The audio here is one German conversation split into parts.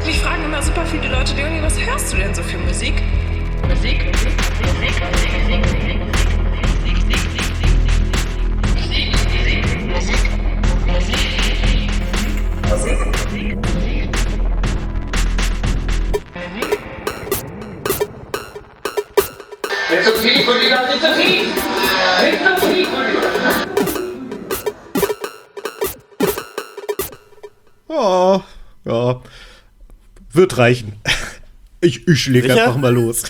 Mich fragen immer super viele Leute, Leonie, was hörst du denn so für Musik? Musik? Nicht so viel von dir, nicht so viel! Nicht so viel von dir! Oh, ja, wird reichen. Ich leg einfach mal los.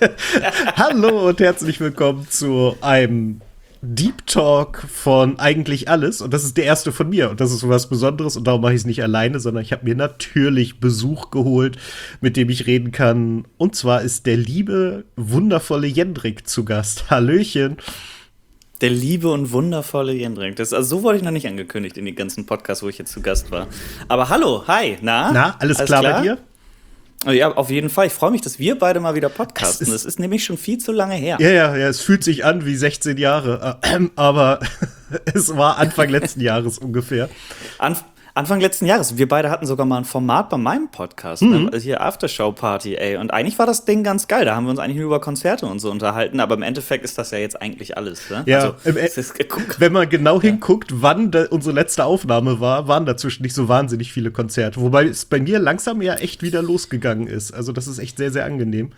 Hallo und herzlich willkommen zu einem Deep Talk von eigentlich alles. Und das ist der erste von mir. Und das ist was Besonderes. Und darum mache ich es nicht alleine, sondern ich habe mir natürlich Besuch geholt, mit dem ich reden kann. Und zwar ist der liebe, wundervolle Jendrik zu Gast. Hallöchen. Der liebe und wundervolle Jendrik. Also so wurde ich noch nicht angekündigt in den ganzen Podcasts, wo ich jetzt zu Gast war. Aber hallo, hi, Na, alles klar bei dir? Ja, auf jeden Fall. Ich freue mich, dass wir beide mal wieder podcasten. Das ist nämlich schon viel zu lange her. Ja, es fühlt sich an wie 16 Jahre. Aber es war Anfang letzten Jahres ungefähr. Anfang letzten Jahres. Wir beide hatten sogar mal ein Format bei meinem Podcast, ne? Also hier Aftershow-Party, ey. Und eigentlich war das Ding ganz geil. Da haben wir uns eigentlich nur über Konzerte und so unterhalten. Aber im Endeffekt ist das ja jetzt eigentlich alles, ne? Ja, also, wenn man genau hinguckt, wann unsere letzte Aufnahme war, waren dazwischen nicht so wahnsinnig viele Konzerte. Wobei es bei mir langsam ja echt wieder losgegangen ist. Also das ist echt sehr, sehr angenehm.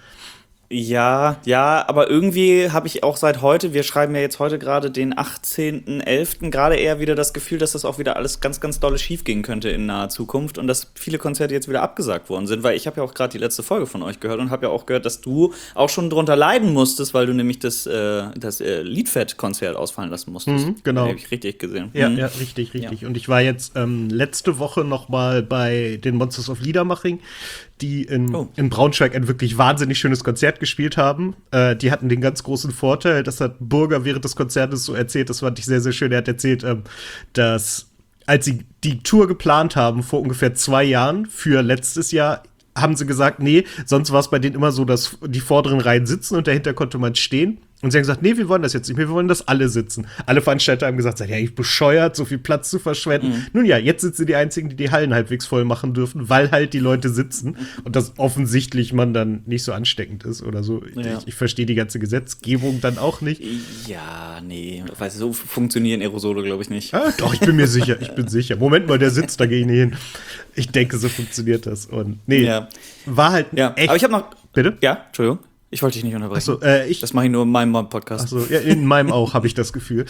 Ja, aber irgendwie habe ich auch seit heute, wir schreiben ja jetzt heute gerade den 18.11., gerade eher wieder das Gefühl, dass das auch wieder alles ganz, ganz dolle schief gehen könnte in naher Zukunft und dass viele Konzerte jetzt wieder abgesagt worden sind, weil ich habe ja auch gerade die letzte Folge von euch gehört und habe ja auch gehört, dass du auch schon drunter leiden musstest, weil du nämlich das Liedfett-Konzert ausfallen lassen musstest. Genau. Habe ich richtig gesehen. Ja, richtig. Ja. Und ich war jetzt letzte Woche noch mal bei den Monsters of Liedermaching, die in Braunschweig ein wirklich wahnsinnig schönes Konzert gespielt haben. Die hatten den ganz großen Vorteil, das hat Burger während des Konzertes so erzählt, das fand ich sehr, sehr schön. Er hat erzählt, dass als sie die Tour geplant haben vor ungefähr 2 Jahren für letztes Jahr, haben sie gesagt, nee, sonst war es bei denen immer so, dass die vorderen Reihen sitzen und dahinter konnte man stehen. Und sie haben gesagt, nee, wir wollen das jetzt nicht mehr, wir wollen, dass alle sitzen. Alle Veranstalter haben gesagt, ja, ich bescheuert, so viel Platz zu verschwenden. Nun ja, jetzt sind sie die Einzigen, die die Hallen halbwegs voll machen dürfen, weil halt die Leute sitzen und das offensichtlich man dann nicht so ansteckend ist oder so. Ja. Ich verstehe die ganze Gesetzgebung dann auch nicht. Ja, nee, weißt du, so funktionieren Aerosole, glaube ich, nicht. Ah, doch, ich bin mir sicher, Moment mal, der sitzt, da gehe ich nicht hin. Ich denke, so funktioniert das. Und nee, war halt echt. Aber ich habe noch. Bitte? Ja, Entschuldigung. Ich wollte dich nicht unterbrechen. Ach so, das mache ich nur in meinem Podcast. Achso, ja, in meinem auch, habe ich das Gefühl.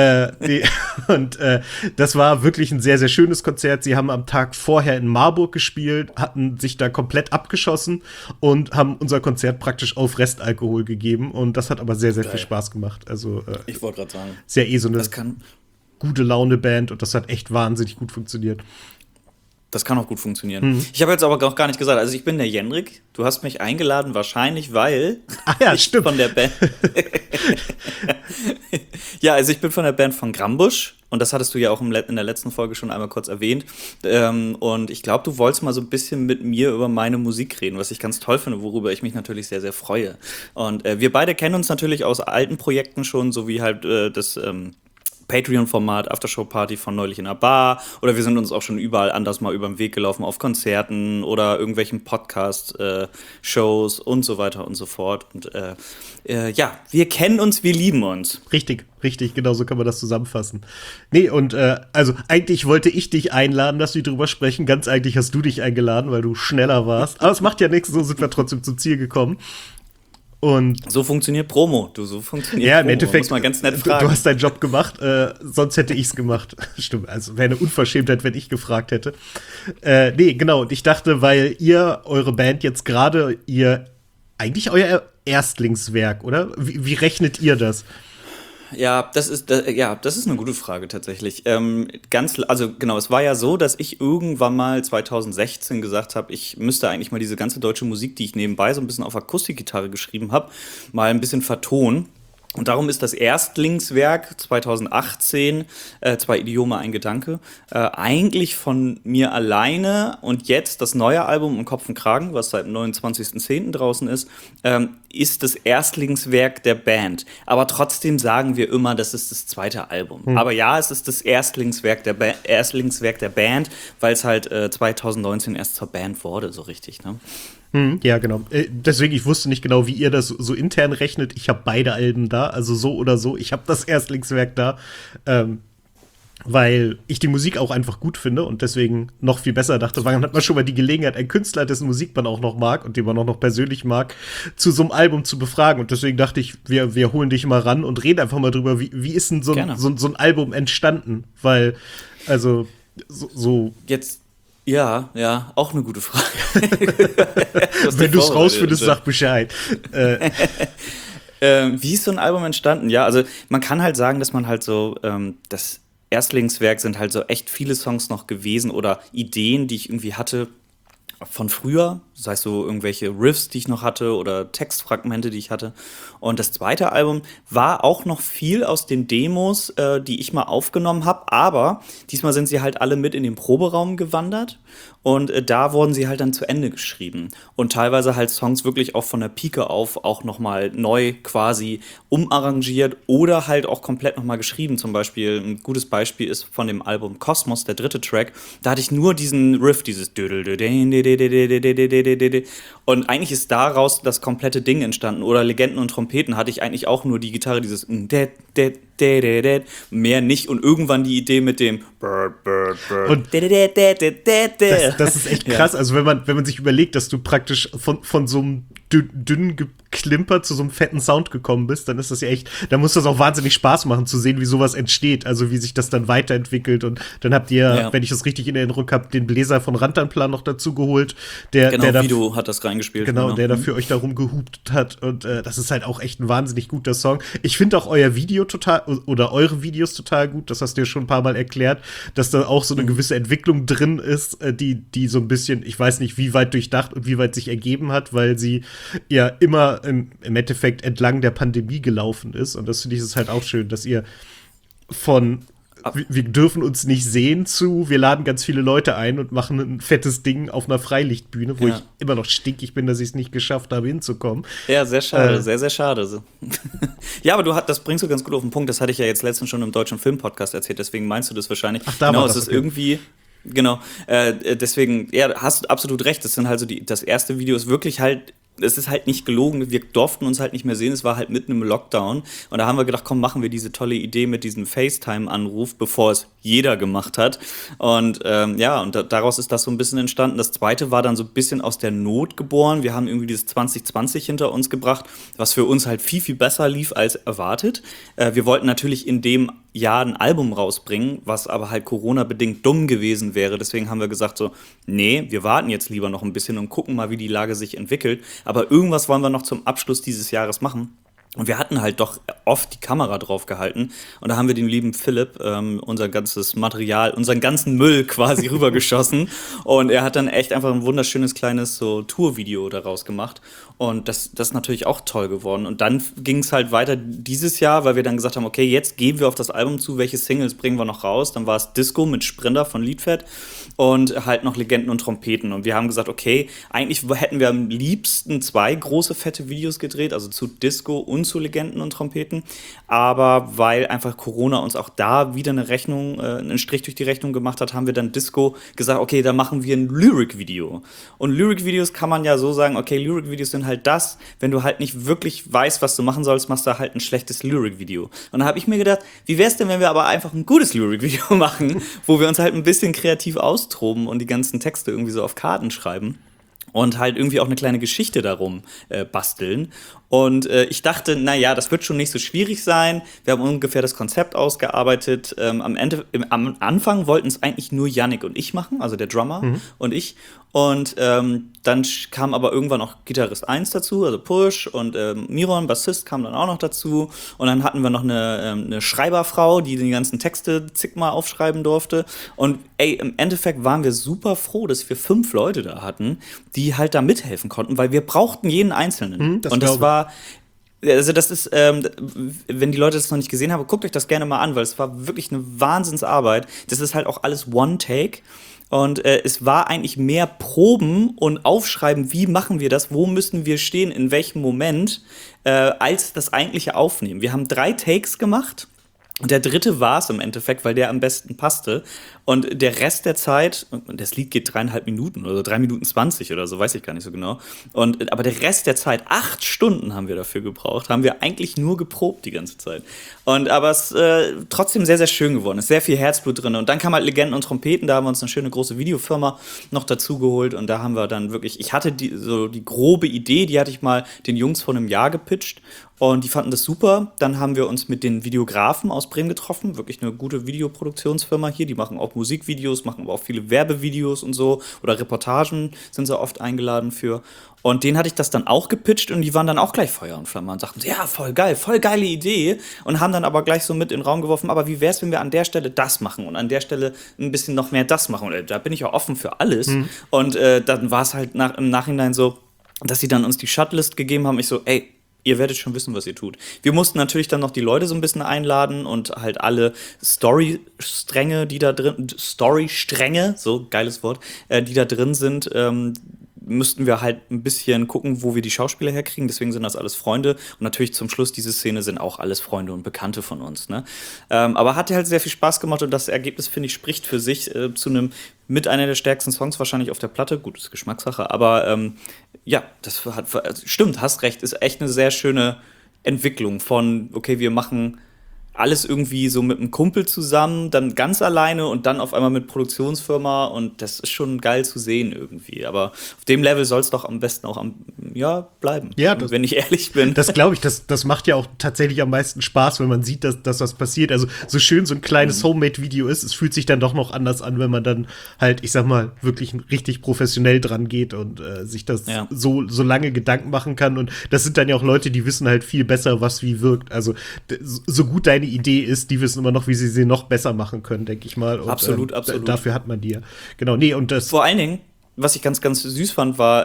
Das war wirklich ein sehr, sehr schönes Konzert. Sie haben am Tag vorher in Marburg gespielt, hatten sich da komplett abgeschossen und haben unser Konzert praktisch auf Restalkohol gegeben. Und das hat aber sehr, sehr viel Spaß gemacht. Also, ich wollte gerade sagen. Ist ja so eine gute Laune-Band und das hat echt wahnsinnig gut funktioniert. Das kann auch gut funktionieren. Ich habe jetzt aber auch gar nicht gesagt, also ich bin der Jendrik. Du hast mich eingeladen, wahrscheinlich, weil ich stimmt. Von der Band. Ja, also ich bin von der Band von Grambusch und das hattest du ja auch in der letzten Folge schon einmal kurz erwähnt. Und ich glaube, du wolltest mal so ein bisschen mit mir über meine Musik reden, was ich ganz toll finde, worüber ich mich natürlich sehr, sehr freue. Und wir beide kennen uns natürlich aus alten Projekten schon, so wie halt das Patreon-Format Aftershow-Party von Neulich in einer Bar, oder wir sind uns auch schon überall anders mal über den Weg gelaufen, auf Konzerten oder irgendwelchen Podcast-Shows und so weiter und so fort. Und wir kennen uns, wir lieben uns. Richtig, genau so kann man das zusammenfassen. Nee, und also eigentlich wollte ich dich einladen, dass wir drüber sprechen. Ganz eigentlich hast du dich eingeladen, weil du schneller warst. Aber es macht ja nichts, so sind wir trotzdem zum Ziel gekommen. Und so funktioniert Promo, so funktioniert ja, im Promo. Endeffekt, muss man ganz nett fragen. Du hast deinen Job gemacht, sonst hätte ich's gemacht. Stimmt, also wäre eine Unverschämtheit, wenn ich gefragt hätte. Nee, genau, und ich dachte, weil ihr, eure Band jetzt gerade, eigentlich euer Erstlingswerk, oder? Wie rechnet ihr das? Ja, das ist eine gute Frage tatsächlich. Es war ja so, dass ich irgendwann mal 2016 gesagt habe, ich müsste eigentlich mal diese ganze deutsche Musik, die ich nebenbei so ein bisschen auf Akustikgitarre geschrieben habe, mal ein bisschen vertonen. Und darum ist das Erstlingswerk 2018, Zwei Idiome, ein Gedanke, eigentlich von mir alleine und jetzt das neue Album im Kopf und Kragen, was seit dem 29.10. draußen ist das Erstlingswerk der Band. Aber trotzdem sagen wir immer, das ist das zweite Album. Aber ja, es ist das Erstlingswerk der Band, weil es halt 2019 erst zur Band wurde, so richtig, ne? Ja, genau. Deswegen, ich wusste nicht genau, wie ihr das so intern rechnet. Ich habe beide Alben da, also so oder so. Ich habe das Erstlingswerk da, weil ich die Musik auch einfach gut finde und deswegen noch viel besser dachte, wann hat man schon mal die Gelegenheit, einen Künstler, dessen Musik man auch noch mag und den man auch noch persönlich mag, zu so einem Album zu befragen. Und deswegen dachte ich, wir holen dich mal ran und reden einfach mal drüber, wie ist denn so ein Album entstanden? Weil, also, so Jetzt. Ja, auch eine gute Frage. Wenn du es rausfindest, sag Bescheid. Wie ist so ein Album entstanden? Ja, also man kann halt sagen, dass man halt so, das Erstlingswerk sind halt so echt viele Songs noch gewesen oder Ideen, die ich irgendwie hatte von früher, sei es so irgendwelche Riffs, die ich noch hatte oder Textfragmente, die ich hatte. Und das zweite Album war auch noch viel aus den Demos, die ich mal aufgenommen habe, aber diesmal sind sie halt alle mit in den Proberaum gewandert und da wurden sie halt dann zu Ende geschrieben. Und teilweise halt Songs wirklich auch von der Pike auf auch nochmal neu quasi umarrangiert oder halt auch komplett nochmal geschrieben. Zum Beispiel, ein gutes Beispiel ist von dem Album Kosmos, der dritte Track. Da hatte ich nur diesen Riff, dieses und eigentlich ist daraus das komplette Ding entstanden. Oder Legenden und Trompeten hatte ich eigentlich auch nur die Gitarre, dieses mehr nicht. Und irgendwann die Idee mit dem und das ist echt krass. Also wenn man sich überlegt, dass du praktisch von so einem dünnen Geklimper zu so einem fetten Sound gekommen bist, dann ist das ja echt, da muss das auch wahnsinnig Spaß machen zu sehen, wie sowas entsteht, also wie sich das dann weiterentwickelt und dann habt ihr, wenn ich das richtig in Erinnerung habe, den Bläser von Rantanplan noch dazu geholt, der Vido hat das reingespielt. Genau, der dafür euch da rumgehupt hat und das ist halt auch echt ein wahnsinnig guter Song. Ich finde auch euer Video total, oder eure Videos total gut, das hast du ja schon ein paar Mal erklärt, dass da auch so eine gewisse Entwicklung drin ist, die so ein bisschen, ich weiß nicht, wie weit durchdacht und wie weit sich ergeben hat, weil sie ja immer im Endeffekt entlang der Pandemie gelaufen ist. Und das finde ich ist halt auch schön, dass ihr von wir dürfen uns nicht sehen zu, wir laden ganz viele Leute ein und machen ein fettes Ding auf einer Freilichtbühne, wo ich immer noch stinkig bin, dass ich es nicht geschafft habe, hinzukommen. Ja, sehr schade, sehr, sehr schade. Ja, aber das bringst du ganz gut auf den Punkt, das hatte ich ja jetzt letztens schon im deutschen Filmpodcast erzählt, deswegen meinst du das wahrscheinlich. Ach, da genau, war es ist irgendwie. Genau, deswegen, ja, hast du absolut recht, das sind halt so das erste Video ist wirklich halt, es ist halt nicht gelogen, wir durften uns halt nicht mehr sehen, es war halt mitten im Lockdown und da haben wir gedacht, komm, machen wir diese tolle Idee mit diesem FaceTime-Anruf, bevor es jeder gemacht hat und daraus ist das so ein bisschen entstanden. Das zweite war dann so ein bisschen aus der Not geboren, wir haben irgendwie dieses 2020 hinter uns gebracht, was für uns halt viel, viel besser lief als erwartet. Wir wollten natürlich in dem Jahr ein Album rausbringen, was aber halt Corona-bedingt dumm gewesen wäre, deswegen haben wir gesagt so, nee, wir warten jetzt lieber noch ein bisschen und gucken mal, wie die Lage sich entwickelt. Aber irgendwas wollen wir noch zum Abschluss dieses Jahres machen. Und wir hatten halt doch oft die Kamera drauf gehalten. Und da haben wir dem lieben Philipp unser ganzes Material, unseren ganzen Müll quasi rübergeschossen. Und er hat dann echt einfach ein wunderschönes kleines so Tourvideo daraus gemacht. Und das ist natürlich auch toll geworden. Und dann ging es halt weiter dieses Jahr, weil wir dann gesagt haben, okay, jetzt gehen wir auf das Album zu, welche Singles bringen wir noch raus. Dann war es Disco mit Sprinter von Liedfett und halt noch Legenden und Trompeten. Und wir haben gesagt, okay, eigentlich hätten wir am liebsten 2 große, fette Videos gedreht, also zu Disco und zu Legenden und Trompeten. Aber weil einfach Corona uns auch da wieder einen Strich durch die Rechnung gemacht hat, haben wir dann Disco gesagt, okay, da machen wir ein Lyric-Video. Und Lyric-Videos kann man ja so sagen, okay, Lyric-Videos sind halt das, wenn du halt nicht wirklich weißt, was du machen sollst, machst du halt ein schlechtes Lyric-Video. Und da habe ich mir gedacht, wie wär's denn, wenn wir aber einfach ein gutes Lyric-Video machen, wo wir uns halt ein bisschen kreativ austoben und die ganzen Texte irgendwie so auf Karten schreiben und halt irgendwie auch eine kleine Geschichte darum basteln. Und ich dachte, naja, das wird schon nicht so schwierig sein. Wir haben ungefähr das Konzept ausgearbeitet. Am Anfang wollten es eigentlich nur Yannick und ich machen, also der Drummer und ich. Und dann kam aber irgendwann auch Gitarrist 1 dazu, also Push, und Miron, Bassist, kam dann auch noch dazu. Und dann hatten wir noch eine Schreiberfrau, die ganzen Texte zigmal aufschreiben durfte. Und im Endeffekt waren wir super froh, dass wir 5 Leute da hatten, die halt da mithelfen konnten, weil wir brauchten jeden Einzelnen. Und das war Also das ist, wenn die Leute das noch nicht gesehen haben, guckt euch das gerne mal an, weil es war wirklich eine Wahnsinnsarbeit. Das ist halt auch alles One-Take. Und es war eigentlich mehr Proben und Aufschreiben, wie machen wir das, wo müssen wir stehen, in welchem Moment, als das eigentliche Aufnehmen. Wir haben 3 Takes gemacht. Und der dritte war es im Endeffekt, weil der am besten passte. Und der Rest der Zeit, und das Lied geht 3,5 Minuten oder 3 Minuten 20 oder so, weiß ich gar nicht so genau. Aber der Rest der Zeit, 8 Stunden haben wir dafür gebraucht, haben wir eigentlich nur geprobt die ganze Zeit. Aber es ist trotzdem sehr, sehr schön geworden. Es ist sehr viel Herzblut drin. Und dann kam halt Legenden und Trompeten, da haben wir uns eine schöne große Videofirma noch dazu geholt. Und da haben wir dann wirklich, ich hatte die grobe Idee, die hatte ich mal den Jungs vor einem Jahr gepitcht. Und die fanden das super. Dann haben wir uns mit den Videografen aus Bremen getroffen. Wirklich eine gute Videoproduktionsfirma hier. Die machen auch Musikvideos, machen aber auch viele Werbevideos und so. Oder Reportagen sind sie oft eingeladen für. Und denen hatte ich das dann auch gepitcht und die waren dann auch gleich Feuer und Flamme und sagten, ja, voll geile Idee. Und haben dann aber gleich so mit in den Raum geworfen, aber wie wär's, wenn wir an der Stelle das machen und an der Stelle ein bisschen noch mehr das machen? Und da bin ich ja offen für alles. Und dann war es halt im Nachhinein so, dass sie dann uns die Shutlist gegeben haben. Ich so, ey, ihr werdet schon wissen, was ihr tut. Wir mussten natürlich dann noch die Leute so ein bisschen einladen und halt alle Storystränge, die da drin, Storystränge, so geiles Wort, die da drin sind, müssten wir halt ein bisschen gucken, wo wir die Schauspieler herkriegen. Deswegen sind das alles Freunde. Und natürlich zum Schluss diese Szene sind auch alles Freunde und Bekannte von uns. Ne? Aber hat halt sehr viel Spaß gemacht und das Ergebnis, finde ich, spricht für sich zu einem mit einer der stärksten Songs wahrscheinlich auf der Platte. Gut, ist Geschmackssache, aber ja, das stimmt, hast recht. Ist echt eine sehr schöne Entwicklung von, okay, wir machen alles irgendwie so mit einem Kumpel zusammen, dann ganz alleine und dann auf einmal mit Produktionsfirma und das ist schon geil zu sehen irgendwie. Aber auf dem Level soll es doch am besten auch bleiben, ja, wenn ich ehrlich bin. Das glaube ich, das macht ja auch tatsächlich am meisten Spaß, wenn man sieht, dass was passiert. Also so schön so ein kleines Homemade-Video ist, es fühlt sich dann doch noch anders an, wenn man dann halt, ich sag mal, wirklich richtig professionell dran geht und sich das so lange Gedanken machen kann. Und das sind dann ja auch Leute, die wissen halt viel besser, was wie wirkt. Also so gut deine Idee ist, die wissen immer noch, wie sie noch besser machen können, denke ich mal. Und, absolut. Dafür hat man die ja. Genau, nee, und das. Vor allen Dingen, was ich ganz, ganz süß fand, war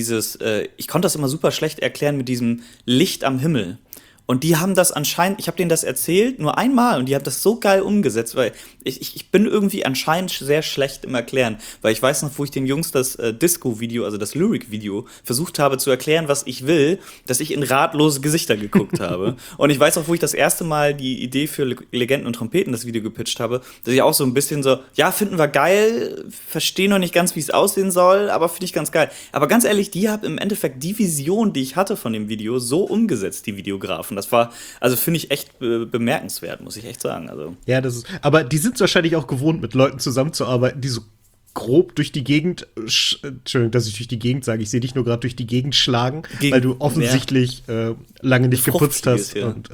ich konnte das immer super schlecht erklären mit diesem Licht am Himmel. Und die haben das anscheinend, ich habe denen das erzählt, nur einmal, und die haben das so geil umgesetzt, weil ich bin irgendwie anscheinend sehr schlecht im Erklären, weil ich weiß noch, wo ich den Jungs das Disco-Video, also das Lyric-Video, versucht habe zu erklären, was ich will, dass ich in ratlose Gesichter geguckt habe. Und ich weiß auch, wo ich das erste Mal die Idee für Legenden und Trompeten das Video gepitcht habe, dass ich auch so ein bisschen so, ja, finden wir geil, verstehe noch nicht ganz, wie es aussehen soll, aber finde ich ganz geil. Aber ganz ehrlich, die haben im Endeffekt die Vision, die ich hatte von dem Video, so umgesetzt, die Videografen. Das war, also finde ich echt bemerkenswert, muss ich echt sagen. Also. Ja, aber die sind wahrscheinlich auch gewohnt, mit Leuten zusammenzuarbeiten, die so grob durch die Gegend, Entschuldigung, dass ich durch die Gegend sage, ich sehe dich nur gerade durch die Gegend schlagen, weil du offensichtlich lange nicht geputzt hast. Ja. Und,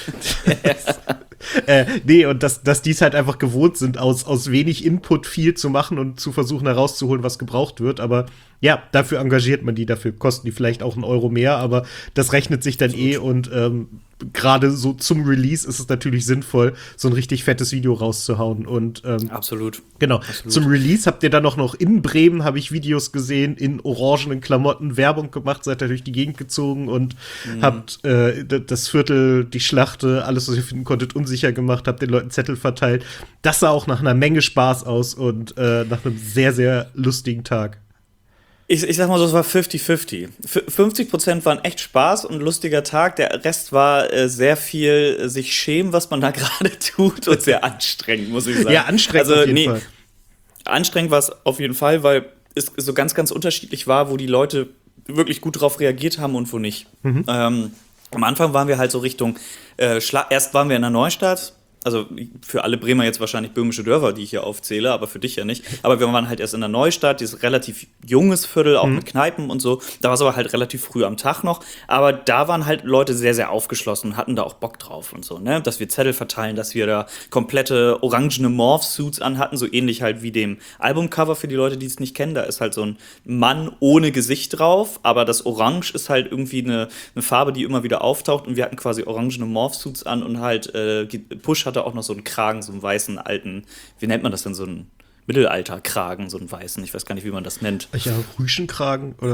nee, und dass die es halt einfach gewohnt sind, aus wenig Input viel zu machen und zu versuchen herauszuholen, was gebraucht wird. Aber ja, dafür engagiert man die, dafür kosten die vielleicht auch 1 Euro mehr, aber das rechnet sich dann und gerade so zum Release ist es natürlich sinnvoll, so ein richtig fettes Video rauszuhauen. Und absolut. Genau. Absolut. Zum Release habt ihr dann auch noch in Bremen, habe ich Videos gesehen, in orangenen Klamotten Werbung gemacht, seid ihr durch die Gegend gezogen und habt das Viertel, die Schlachte, alles, was ihr finden konntet, unsicher gemacht, habt den Leuten Zettel verteilt. Das sah auch nach einer Menge Spaß aus und nach einem sehr, sehr lustigen Tag. Ich sag mal so, es war 50-50. 50% waren echt Spaß und ein lustiger Tag. Der Rest war sehr viel sich schämen, was man da gerade tut und sehr anstrengend, muss ich sagen. Ja, anstrengend auf jeden Fall. Anstrengend war es auf jeden Fall, weil es so ganz, ganz unterschiedlich war, wo die Leute wirklich gut drauf reagiert haben und wo nicht. Am Anfang waren wir halt so Richtung, erst waren wir in der Neustadt. Also für alle Bremer jetzt wahrscheinlich böhmische Dörfer, die ich hier aufzähle, aber für dich ja nicht. Aber wir waren halt erst in der Neustadt, dieses relativ junges Viertel, auch mit Kneipen und so. Da war es aber halt relativ früh am Tag noch. Aber da waren halt Leute sehr, sehr aufgeschlossen und hatten da auch Bock drauf und so, ne? Dass wir Zettel verteilen, dass wir da komplette orangene Morph-Suits anhatten, so ähnlich halt wie dem Albumcover für die Leute, die es nicht kennen. Da ist halt so ein Mann ohne Gesicht drauf, aber das Orange ist halt irgendwie eine Farbe, die immer wieder auftaucht und wir hatten quasi orangene Morph-Suits an und halt Push hatte auch noch so einen Kragen, so einen weißen alten, wie nennt man das denn, so einen Mittelalter-Kragen, so einen weißen, ich weiß gar nicht, wie man das nennt. Ja, Rüschenkragen oder?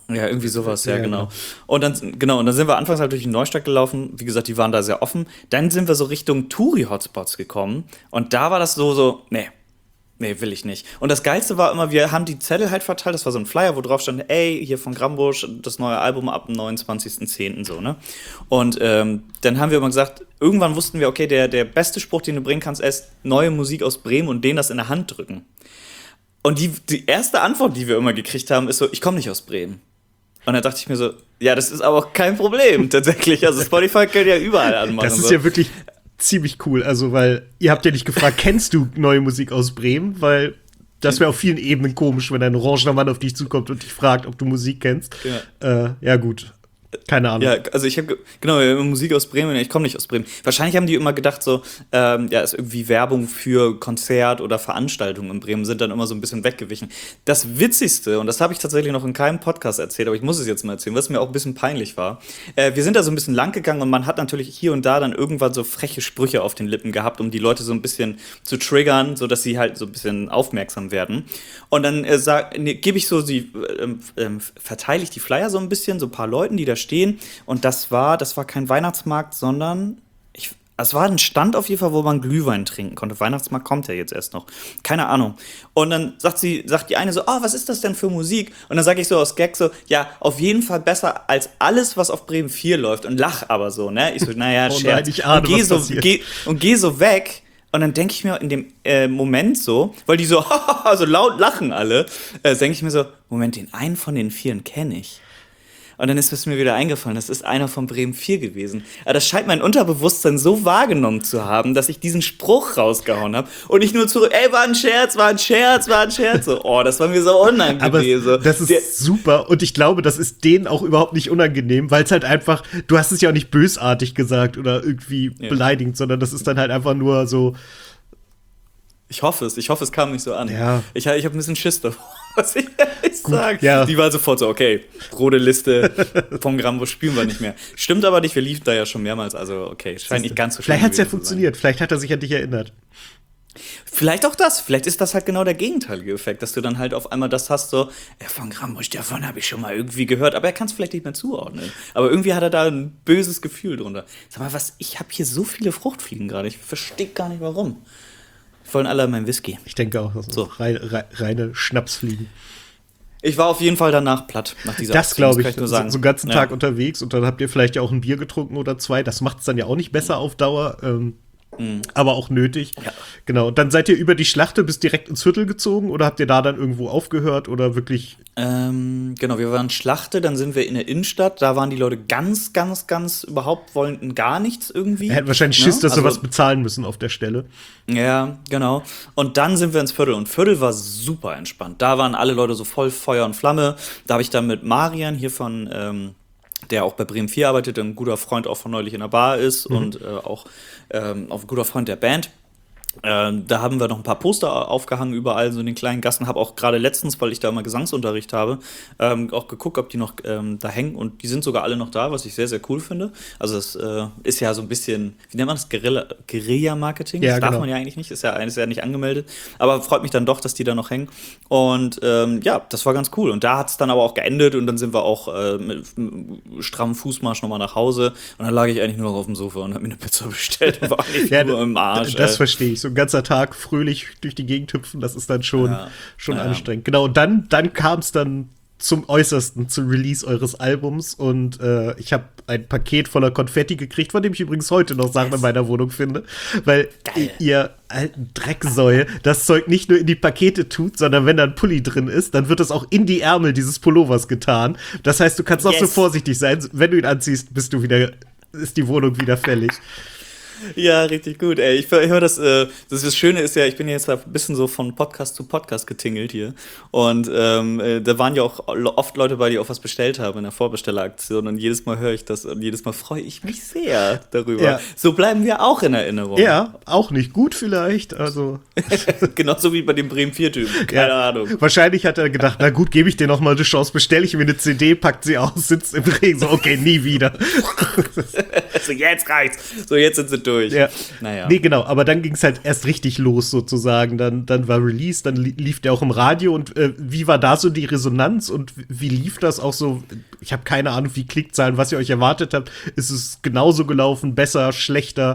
Ja, irgendwie sowas, ja, genau. Und dann sind wir anfangs halt durch die Neustadt gelaufen. Wie gesagt, die waren da sehr offen. Dann sind wir so Richtung Touri-Hotspots gekommen. Und da war das so, nee, will ich nicht. Und das Geilste war immer, wir haben die Zettel halt verteilt. Das war so ein Flyer, wo drauf stand, ey, hier von Grambusch, das neue Album ab dem 29.10. so, ne? Und dann haben wir immer gesagt, irgendwann wussten wir, okay, der beste Spruch, den du bringen kannst, ist neue Musik aus Bremen und denen das in der Hand drücken. Und die erste Antwort, die wir immer gekriegt haben, ist so, ich komme nicht aus Bremen. Und dann dachte ich mir so, ja, das ist aber auch kein Problem, tatsächlich. Also Spotify kann ja überall anmachen. Das ist ja wirklich ziemlich cool. Also, weil ihr habt ja nicht gefragt, kennst du neue Musik aus Bremen? Weil das wäre auf vielen Ebenen komisch, wenn ein orangener Mann auf dich zukommt und dich fragt, ob du Musik kennst. Ja gut. Keine Ahnung. Ja, also ich habe Musik aus Bremen, ich komme nicht aus Bremen. Wahrscheinlich haben die immer gedacht so, ist irgendwie Werbung für Konzert oder Veranstaltungen in Bremen, sind dann immer so ein bisschen weggewichen. Das Witzigste, und das habe ich tatsächlich noch in keinem Podcast erzählt, aber ich muss es jetzt mal erzählen, was mir auch ein bisschen peinlich war. Wir sind da so ein bisschen lang gegangen und man hat natürlich hier und da dann irgendwann so freche Sprüche auf den Lippen gehabt, um die Leute so ein bisschen zu triggern, sodass sie halt so ein bisschen aufmerksam werden. Und dann gebe ich so verteile ich die Flyer so ein bisschen, so ein paar Leuten, die da stehen. Und das war kein Weihnachtsmarkt, sondern es war ein Stand auf jeden Fall, wo man Glühwein trinken konnte. Weihnachtsmarkt kommt ja jetzt erst noch. Keine Ahnung. Und dann sagt die eine so, was ist das denn für Musik? Und dann sage ich so aus Gag so, ja, auf jeden Fall besser als alles, was auf Bremen 4 läuft. Und lach aber so, ne? Ich so, naja, Scherz. Nein, ich ahne, und geh so weg. Und dann denke ich mir in dem Moment so, weil die so, so laut lachen alle, denke ich mir so, Moment, den einen von den 4 kenne ich. Und dann ist es mir wieder eingefallen, das ist einer von Bremen 4 gewesen. Aber das scheint mein Unterbewusstsein so wahrgenommen zu haben, dass ich diesen Spruch rausgehauen habe und ich nur zurück, ey, war ein Scherz. So, das war mir so unangenehm. Aber das ist super und ich glaube, das ist denen auch überhaupt nicht unangenehm, weil es halt einfach, du hast es ja auch nicht bösartig gesagt oder irgendwie beleidigend, sondern das ist dann halt einfach nur so. Ich hoffe, es kam nicht so an. Ja. Ich habe ein bisschen Schiss davor, was ich ehrlich sage. Ja. Die war sofort so, okay, rote Liste von Grambusch spielen wir nicht mehr. Stimmt aber nicht, wir liefen da ja schon mehrmals, also okay, scheint nicht ganz so schlimm. Vielleicht hat es ja funktioniert, vielleicht hat er sich an dich erinnert. Vielleicht auch das, vielleicht ist das halt genau der gegenteilige Effekt, dass du dann halt auf einmal das hast, so, von Grambusch, davon habe ich schon mal irgendwie gehört, aber er kann es vielleicht nicht mehr zuordnen. Aber irgendwie hat er da ein böses Gefühl drunter. Sag mal, ich habe hier so viele Fruchtfliegen gerade, ich verstehe gar nicht warum. Wollen alle meinen Whisky. Ich denke auch, das so reine Schnapsfliegen. Ich war auf jeden Fall danach platt, nach dieser Das glaube ich, nur sagen. so einen ganzen Tag unterwegs und dann habt ihr vielleicht ja auch ein Bier getrunken oder 2. Das macht es dann ja auch nicht besser auf Dauer, aber auch nötig. Ja. Genau, und dann seid ihr über die Schlachte bis direkt ins Viertel gezogen oder habt ihr da dann irgendwo aufgehört oder wirklich? Genau, wir waren Schlachte, dann sind wir in der Innenstadt, da waren die Leute ganz überhaupt wollten gar nichts irgendwie. Er hätte wahrscheinlich Schiss, dass sie was bezahlen müssen auf der Stelle. Ja, genau. Und dann sind wir ins Viertel und Viertel war super entspannt. Da waren alle Leute so voll Feuer und Flamme. Da habe ich dann mit Marian hier von der auch bei Bremen 4 arbeitet, ein guter Freund auch von neulich in der Bar ist und auch ein guter Freund der Band. Da haben wir noch ein paar Poster aufgehangen überall, so in den kleinen Gassen. Habe auch gerade letztens, weil ich da immer Gesangsunterricht habe, auch geguckt, ob die noch da hängen. Und die sind sogar alle noch da, was ich sehr, sehr cool finde. Also das ist ja so ein bisschen, wie nennt man das? Guerilla-Marketing? Ja, das darf man ja eigentlich nicht, ist ja nicht angemeldet. Aber freut mich dann doch, dass die da noch hängen. Und das war ganz cool. Und da hat es dann aber auch geendet und dann sind wir auch mit strammem Fußmarsch nochmal nach Hause. Und dann lag ich eigentlich nur noch auf dem Sofa und habe mir eine Pizza bestellt und war eigentlich nur im Arsch. Das verstehe ich. So ein ganzer Tag fröhlich durch die Gegend hüpfen, das ist dann schon anstrengend. Genau, und dann kam es dann zum Äußersten, zum Release eures Albums und ich habe ein Paket voller Konfetti gekriegt, von dem ich übrigens heute noch Sachen in meiner Wohnung finde, weil ihr alten Drecksäue das Zeug nicht nur in die Pakete tut, sondern wenn da ein Pulli drin ist, dann wird es auch in die Ärmel dieses Pullovers getan. Das heißt, du kannst auch so vorsichtig sein, wenn du ihn anziehst, ist die Wohnung wieder fällig. Ja, richtig gut, ey. Ich höre das Schöne ist ja, ich bin jetzt ein bisschen so von Podcast zu Podcast getingelt hier. Und da waren ja auch oft Leute bei, die auch was bestellt haben in der Vorbestelleraktion. Und jedes Mal höre ich das und jedes Mal freue ich mich sehr darüber. Ja. So bleiben wir auch in Erinnerung. Ja, auch nicht gut vielleicht. Also. Genauso wie bei dem Bremen 4-Typen. Keine Ahnung. Wahrscheinlich hat er gedacht, na gut, gebe ich dir noch mal eine Chance, bestelle ich mir eine CD, packt sie aus, sitzt im Regen. So, okay, nie wieder. So, jetzt reicht's. So, jetzt sind sie durch. durch. Ja. Naja. Nee, genau, aber dann ging es halt erst richtig los sozusagen. Dann war Release, dann lief der auch im Radio. Und wie war da so die Resonanz und wie lief das auch so? Ich habe keine Ahnung, wie Klickzahlen, was ihr euch erwartet habt. Ist es genauso gelaufen, besser, schlechter?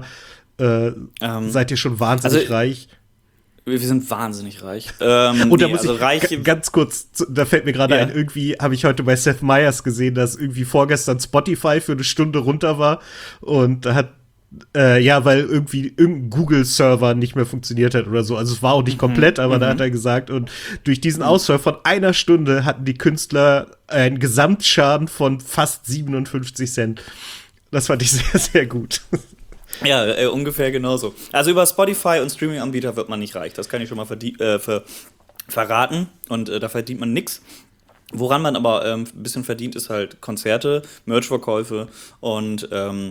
Seid ihr schon wahnsinnig reich? Wir sind wahnsinnig reich. Und da muss also ich reich ganz kurz, da fällt mir gerade Ja. ein, irgendwie habe ich heute bei Seth Meyers gesehen, dass irgendwie vorgestern Spotify für eine Stunde runter war und da hat weil irgendwie irgendein Google-Server nicht mehr funktioniert hat oder so. Also es war auch nicht komplett, aber da hat er gesagt, und durch diesen Ausfall von einer Stunde hatten die Künstler einen Gesamtschaden von fast 57 Cent. Das fand ich sehr, sehr gut. Ja, ungefähr genauso. Also über Spotify und Streaming-Anbieter wird man nicht reich. Das kann ich schon mal verraten. Und da verdient man nix. Woran man aber ein bisschen verdient, ist halt Konzerte, Merch-Verkäufe und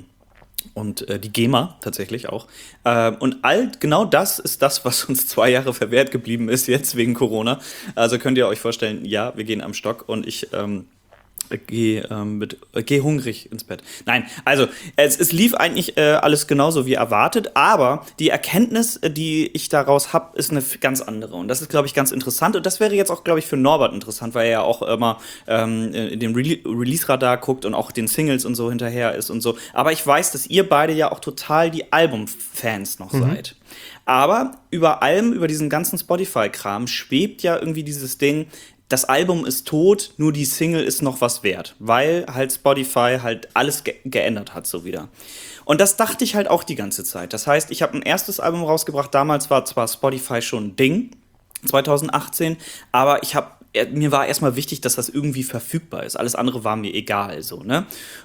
die GEMA tatsächlich auch. Und genau das ist das, was uns 2 Jahre verwehrt geblieben ist jetzt wegen Corona. Also könnt ihr euch vorstellen, ja, wir gehen am Stock und ich geh hungrig ins Bett. Nein, also es lief eigentlich alles genauso wie erwartet, aber die Erkenntnis, die ich daraus habe, ist eine ganz andere. Und das ist, glaube ich, ganz interessant. Und das wäre jetzt auch, glaube ich, für Norbert interessant, weil er ja auch immer in dem Release-Radar guckt und auch den Singles und so hinterher ist und so. Aber ich weiß, dass ihr beide ja auch total die Album-Fans noch seid. Aber über allem, über diesen ganzen Spotify-Kram schwebt ja irgendwie dieses Ding, das Album ist tot, nur die Single ist noch was wert, weil halt Spotify halt alles geändert hat so wieder. Und das dachte ich halt auch die ganze Zeit. Das heißt, ich habe ein erstes Album rausgebracht, damals war zwar Spotify schon ein Ding, 2018, aber mir war erstmal wichtig, dass das irgendwie verfügbar ist. Alles andere war mir egal, so, ne?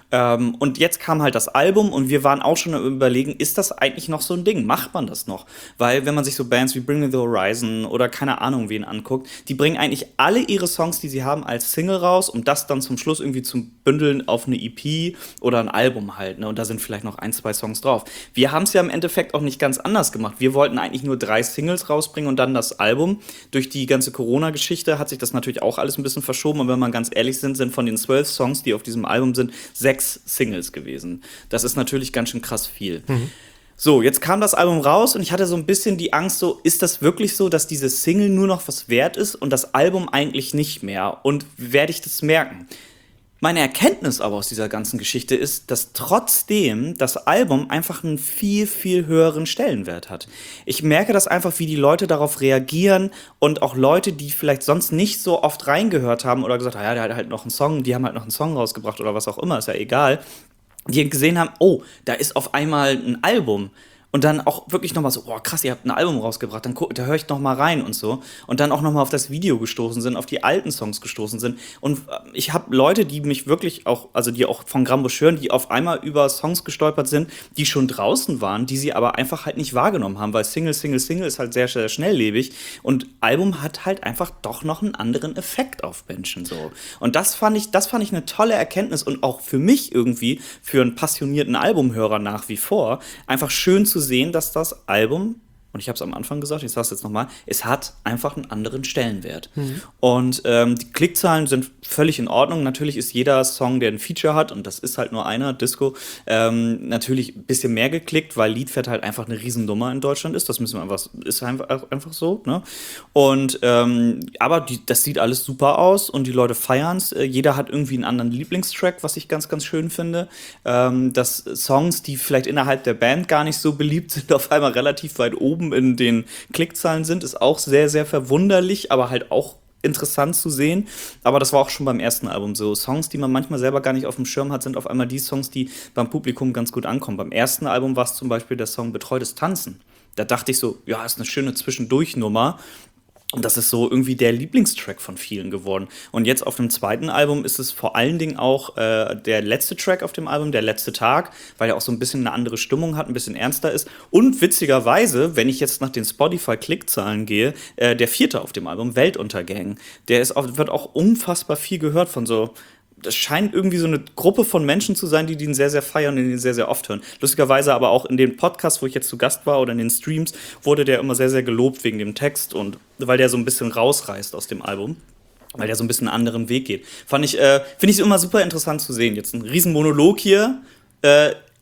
Und jetzt kam halt das Album und wir waren auch schon am Überlegen, ist das eigentlich noch so ein Ding? Macht man das noch? Weil wenn man sich so Bands wie Bring Me The Horizon oder keine Ahnung wen anguckt, die bringen eigentlich alle ihre Songs, die sie haben, als Single raus, um das dann zum Schluss irgendwie zu bündeln auf eine EP oder ein Album halt, ne? Und da sind vielleicht noch 1, 2 Songs drauf. Wir haben es ja im Endeffekt auch nicht ganz anders gemacht. Wir wollten eigentlich nur 3 Singles rausbringen und dann das Album. Durch die ganze Corona-Geschichte hat sich das natürlich auch alles ein bisschen verschoben. Und wenn man ganz ehrlich sind von den 12 Songs, die auf diesem Album sind, 6 Singles gewesen. Das ist natürlich ganz schön krass viel. So, jetzt kam das Album raus und ich hatte so ein bisschen die Angst, so, ist das wirklich so, dass diese Single nur noch was wert ist und das Album eigentlich nicht mehr? Und werde ich das merken? Meine Erkenntnis aber aus dieser ganzen Geschichte ist, dass trotzdem das Album einfach einen viel, viel höheren Stellenwert hat. Ich merke das einfach, wie die Leute darauf reagieren und auch Leute, die vielleicht sonst nicht so oft reingehört haben oder gesagt haben, ja, der hat halt noch einen Song, die haben halt noch einen Song rausgebracht oder was auch immer, ist ja egal, die gesehen haben, oh, da ist auf einmal ein Album. Und dann auch wirklich nochmal so, boah, krass, ihr habt ein Album rausgebracht, da höre ich nochmal rein und so. Und dann auch nochmal auf das Video gestoßen sind, auf die alten Songs gestoßen sind. Und ich habe Leute, die mich wirklich auch, also die auch von Grambusch hören, die auf einmal über Songs gestolpert sind, die schon draußen waren, die sie aber einfach halt nicht wahrgenommen haben, weil Single ist halt sehr, sehr schnelllebig. Und Album hat halt einfach doch noch einen anderen Effekt auf Menschen so. Und das fand ich eine tolle Erkenntnis und auch für mich irgendwie, für einen passionierten Albumhörer nach wie vor, einfach schön zu sehen, dass das Album, und ich habe es am Anfang gesagt, ich sage es jetzt nochmal, es hat einfach einen anderen Stellenwert. Und die Klickzahlen sind völlig in Ordnung. Natürlich ist jeder Song, der ein Feature hat, und das ist halt nur einer, Disco, natürlich ein bisschen mehr geklickt, weil Liedfett halt einfach eine Riesennummer in Deutschland ist. Das müssen wir ist einfach so, ne? Und aber das sieht alles super aus und die Leute feiern es. Jeder hat irgendwie einen anderen Lieblingstrack, was ich ganz, ganz schön finde. Dass Songs, die vielleicht innerhalb der Band gar nicht so beliebt sind, auf einmal relativ weit oben in den Klickzahlen sind, ist auch sehr, sehr verwunderlich, aber halt auch interessant zu sehen. Aber das war auch schon beim ersten Album so. Songs, die man manchmal selber gar nicht auf dem Schirm hat, sind auf einmal die Songs, die beim Publikum ganz gut ankommen. Beim ersten Album war es zum Beispiel der Song Betreutes Tanzen. Da dachte ich so, ja, ist eine schöne Zwischendurch-Nummer. Und das ist so irgendwie der Lieblingstrack von vielen geworden. Und jetzt auf dem zweiten Album ist es vor allen Dingen auch der letzte Track auf dem Album, der letzte Tag, weil er auch so ein bisschen eine andere Stimmung hat, ein bisschen ernster ist. Und witzigerweise, wenn ich jetzt nach den Spotify-Klickzahlen gehe, der 4. auf dem Album, Weltuntergang, wird auch unfassbar viel gehört von so. Das scheint irgendwie so eine Gruppe von Menschen zu sein, die den sehr, sehr feiern und den sehr, sehr oft hören. Lustigerweise aber auch in den Podcasts, wo ich jetzt zu Gast war oder in den Streams, wurde der immer sehr, sehr gelobt wegen dem Text und weil der so ein bisschen rausreißt aus dem Album. Weil der so ein bisschen einen anderen Weg geht. Finde ich immer super interessant zu sehen. Jetzt ein Riesenmonolog hier.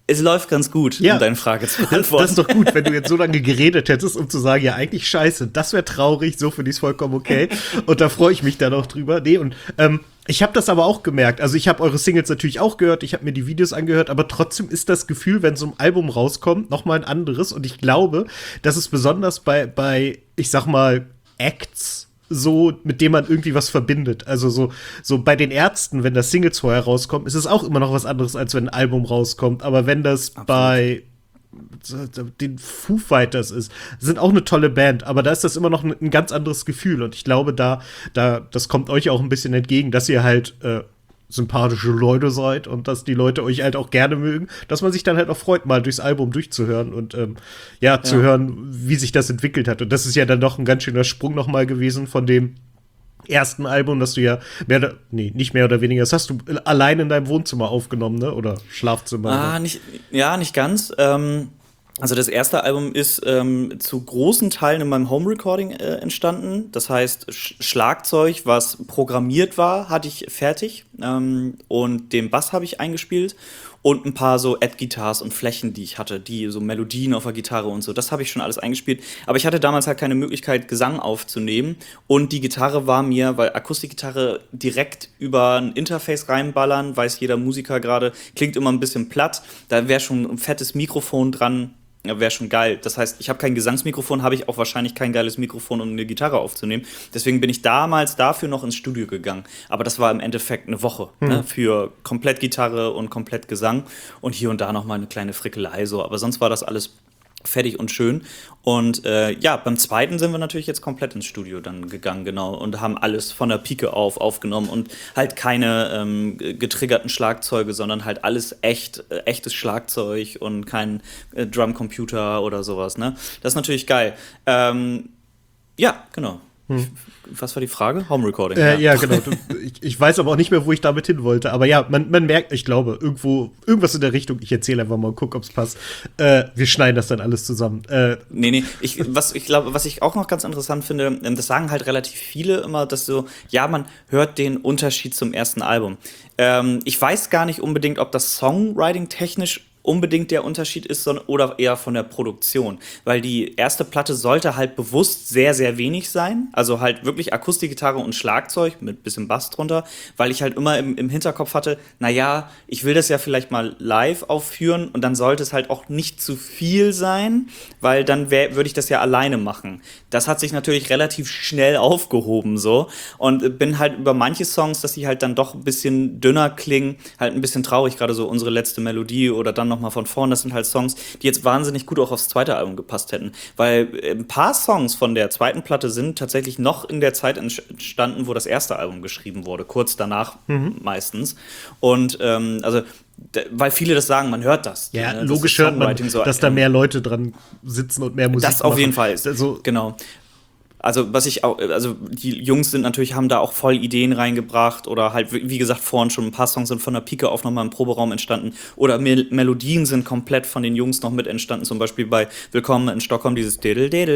Es läuft ganz gut, um deine Frage zu beantworten. Das ist doch gut, wenn du jetzt so lange geredet hättest, um zu sagen, ja, eigentlich scheiße, das wäre traurig, so finde ich es vollkommen okay. Und da freue ich mich dann auch drüber. Nee, und ich habe das aber auch gemerkt. Also ich habe eure Singles natürlich auch gehört, ich habe mir die Videos angehört, aber trotzdem ist das Gefühl, wenn so ein Album rauskommt, noch mal ein anderes. Und ich glaube, dass es besonders bei ich sag mal, Acts so, mit dem man irgendwie was verbindet. Also so bei den Ärzten, wenn das Singles vorher rauskommt, ist es auch immer noch was anderes, als wenn ein Album rauskommt. Aber wenn das bei den Foo Fighters ist, sind auch eine tolle Band, aber da ist das immer noch ein ganz anderes Gefühl. Und ich glaube, das kommt euch auch ein bisschen entgegen, dass ihr halt sympathische Leute seid und dass die Leute euch halt auch gerne mögen, dass man sich dann halt auch freut, mal durchs Album durchzuhören und zu hören, wie sich das entwickelt hat. Und das ist ja dann doch ein ganz schöner Sprung noch mal gewesen von dem ersten Album, das du ja nicht mehr oder weniger, das hast du allein in deinem Wohnzimmer aufgenommen, ne? Oder Schlafzimmer? Nicht ganz. Also das erste Album ist zu großen Teilen in meinem Home-Recording entstanden. Das heißt, Schlagzeug, was programmiert war, hatte ich fertig. Und den Bass habe ich eingespielt. Und ein paar so Add-Guitars und Flächen, die ich hatte, die so Melodien auf der Gitarre und so. Das habe ich schon alles eingespielt. Aber ich hatte damals halt keine Möglichkeit, Gesang aufzunehmen. Und die Gitarre war mir, weil Akustikgitarre direkt über ein Interface reinballern, weiß jeder Musiker gerade, klingt immer ein bisschen platt. Da wäre schon ein fettes Mikrofon dran. Wäre schon geil. Das heißt, ich habe kein Gesangsmikrofon, habe ich auch wahrscheinlich kein geiles Mikrofon, um eine Gitarre aufzunehmen. Deswegen bin ich damals dafür noch ins Studio gegangen. Aber das war im Endeffekt eine Woche ne, für komplett Gitarre und komplett Gesang und hier und da noch mal eine kleine Frickelei so. Aber sonst war das alles fertig und schön. Und beim zweiten sind wir natürlich jetzt komplett ins Studio dann gegangen, genau, und haben alles von der Pike aufgenommen und halt keine getriggerten Schlagzeuge, sondern halt alles echtes Schlagzeug und kein Drumcomputer oder sowas, ne? Das ist natürlich geil. Genau. Was war die Frage? Home Recording. Ja, genau. Ich weiß aber auch nicht mehr, wo ich damit hin wollte. Aber ja, man merkt, ich glaube, irgendwas in der Richtung. Ich erzähle einfach mal und gucke, ob es passt. Wir schneiden das dann alles zusammen. Nee. Was ich auch noch ganz interessant finde, das sagen halt relativ viele immer, dass so, ja, man hört den Unterschied zum ersten Album. Ich weiß gar nicht unbedingt, ob das Songwriting technisch unbedingt der Unterschied ist, oder eher von der Produktion. Weil die erste Platte sollte halt bewusst sehr, sehr wenig sein. Also halt wirklich Akustikgitarre und Schlagzeug mit bisschen Bass drunter. Weil ich halt immer im Hinterkopf hatte, naja, ich will das ja vielleicht mal live aufführen und dann sollte es halt auch nicht zu viel sein, weil dann würde ich das ja alleine machen. Das hat sich natürlich relativ schnell aufgehoben so und bin halt über manche Songs, dass sie halt dann doch ein bisschen dünner klingen, halt ein bisschen traurig, gerade so unsere letzte Melodie oder dann nochmal von vorn, das sind halt Songs, die jetzt wahnsinnig gut auch aufs zweite Album gepasst hätten, weil ein paar Songs von der zweiten Platte sind tatsächlich noch in der Zeit entstanden, wo das erste Album geschrieben wurde, kurz danach meistens und weil viele das sagen, man hört das. Ja, ne? Logisch hört man, dass da mehr Leute dran sitzen und mehr Musik machen. Das auf jeden Fall. Genau. Also die Jungs haben da auch voll Ideen reingebracht oder halt, wie gesagt, vorhin schon ein paar Songs sind von der Pike auf nochmal im Proberaum entstanden oder Melodien sind komplett von den Jungs noch mit entstanden, zum Beispiel bei Willkommen in Stockholm dieses das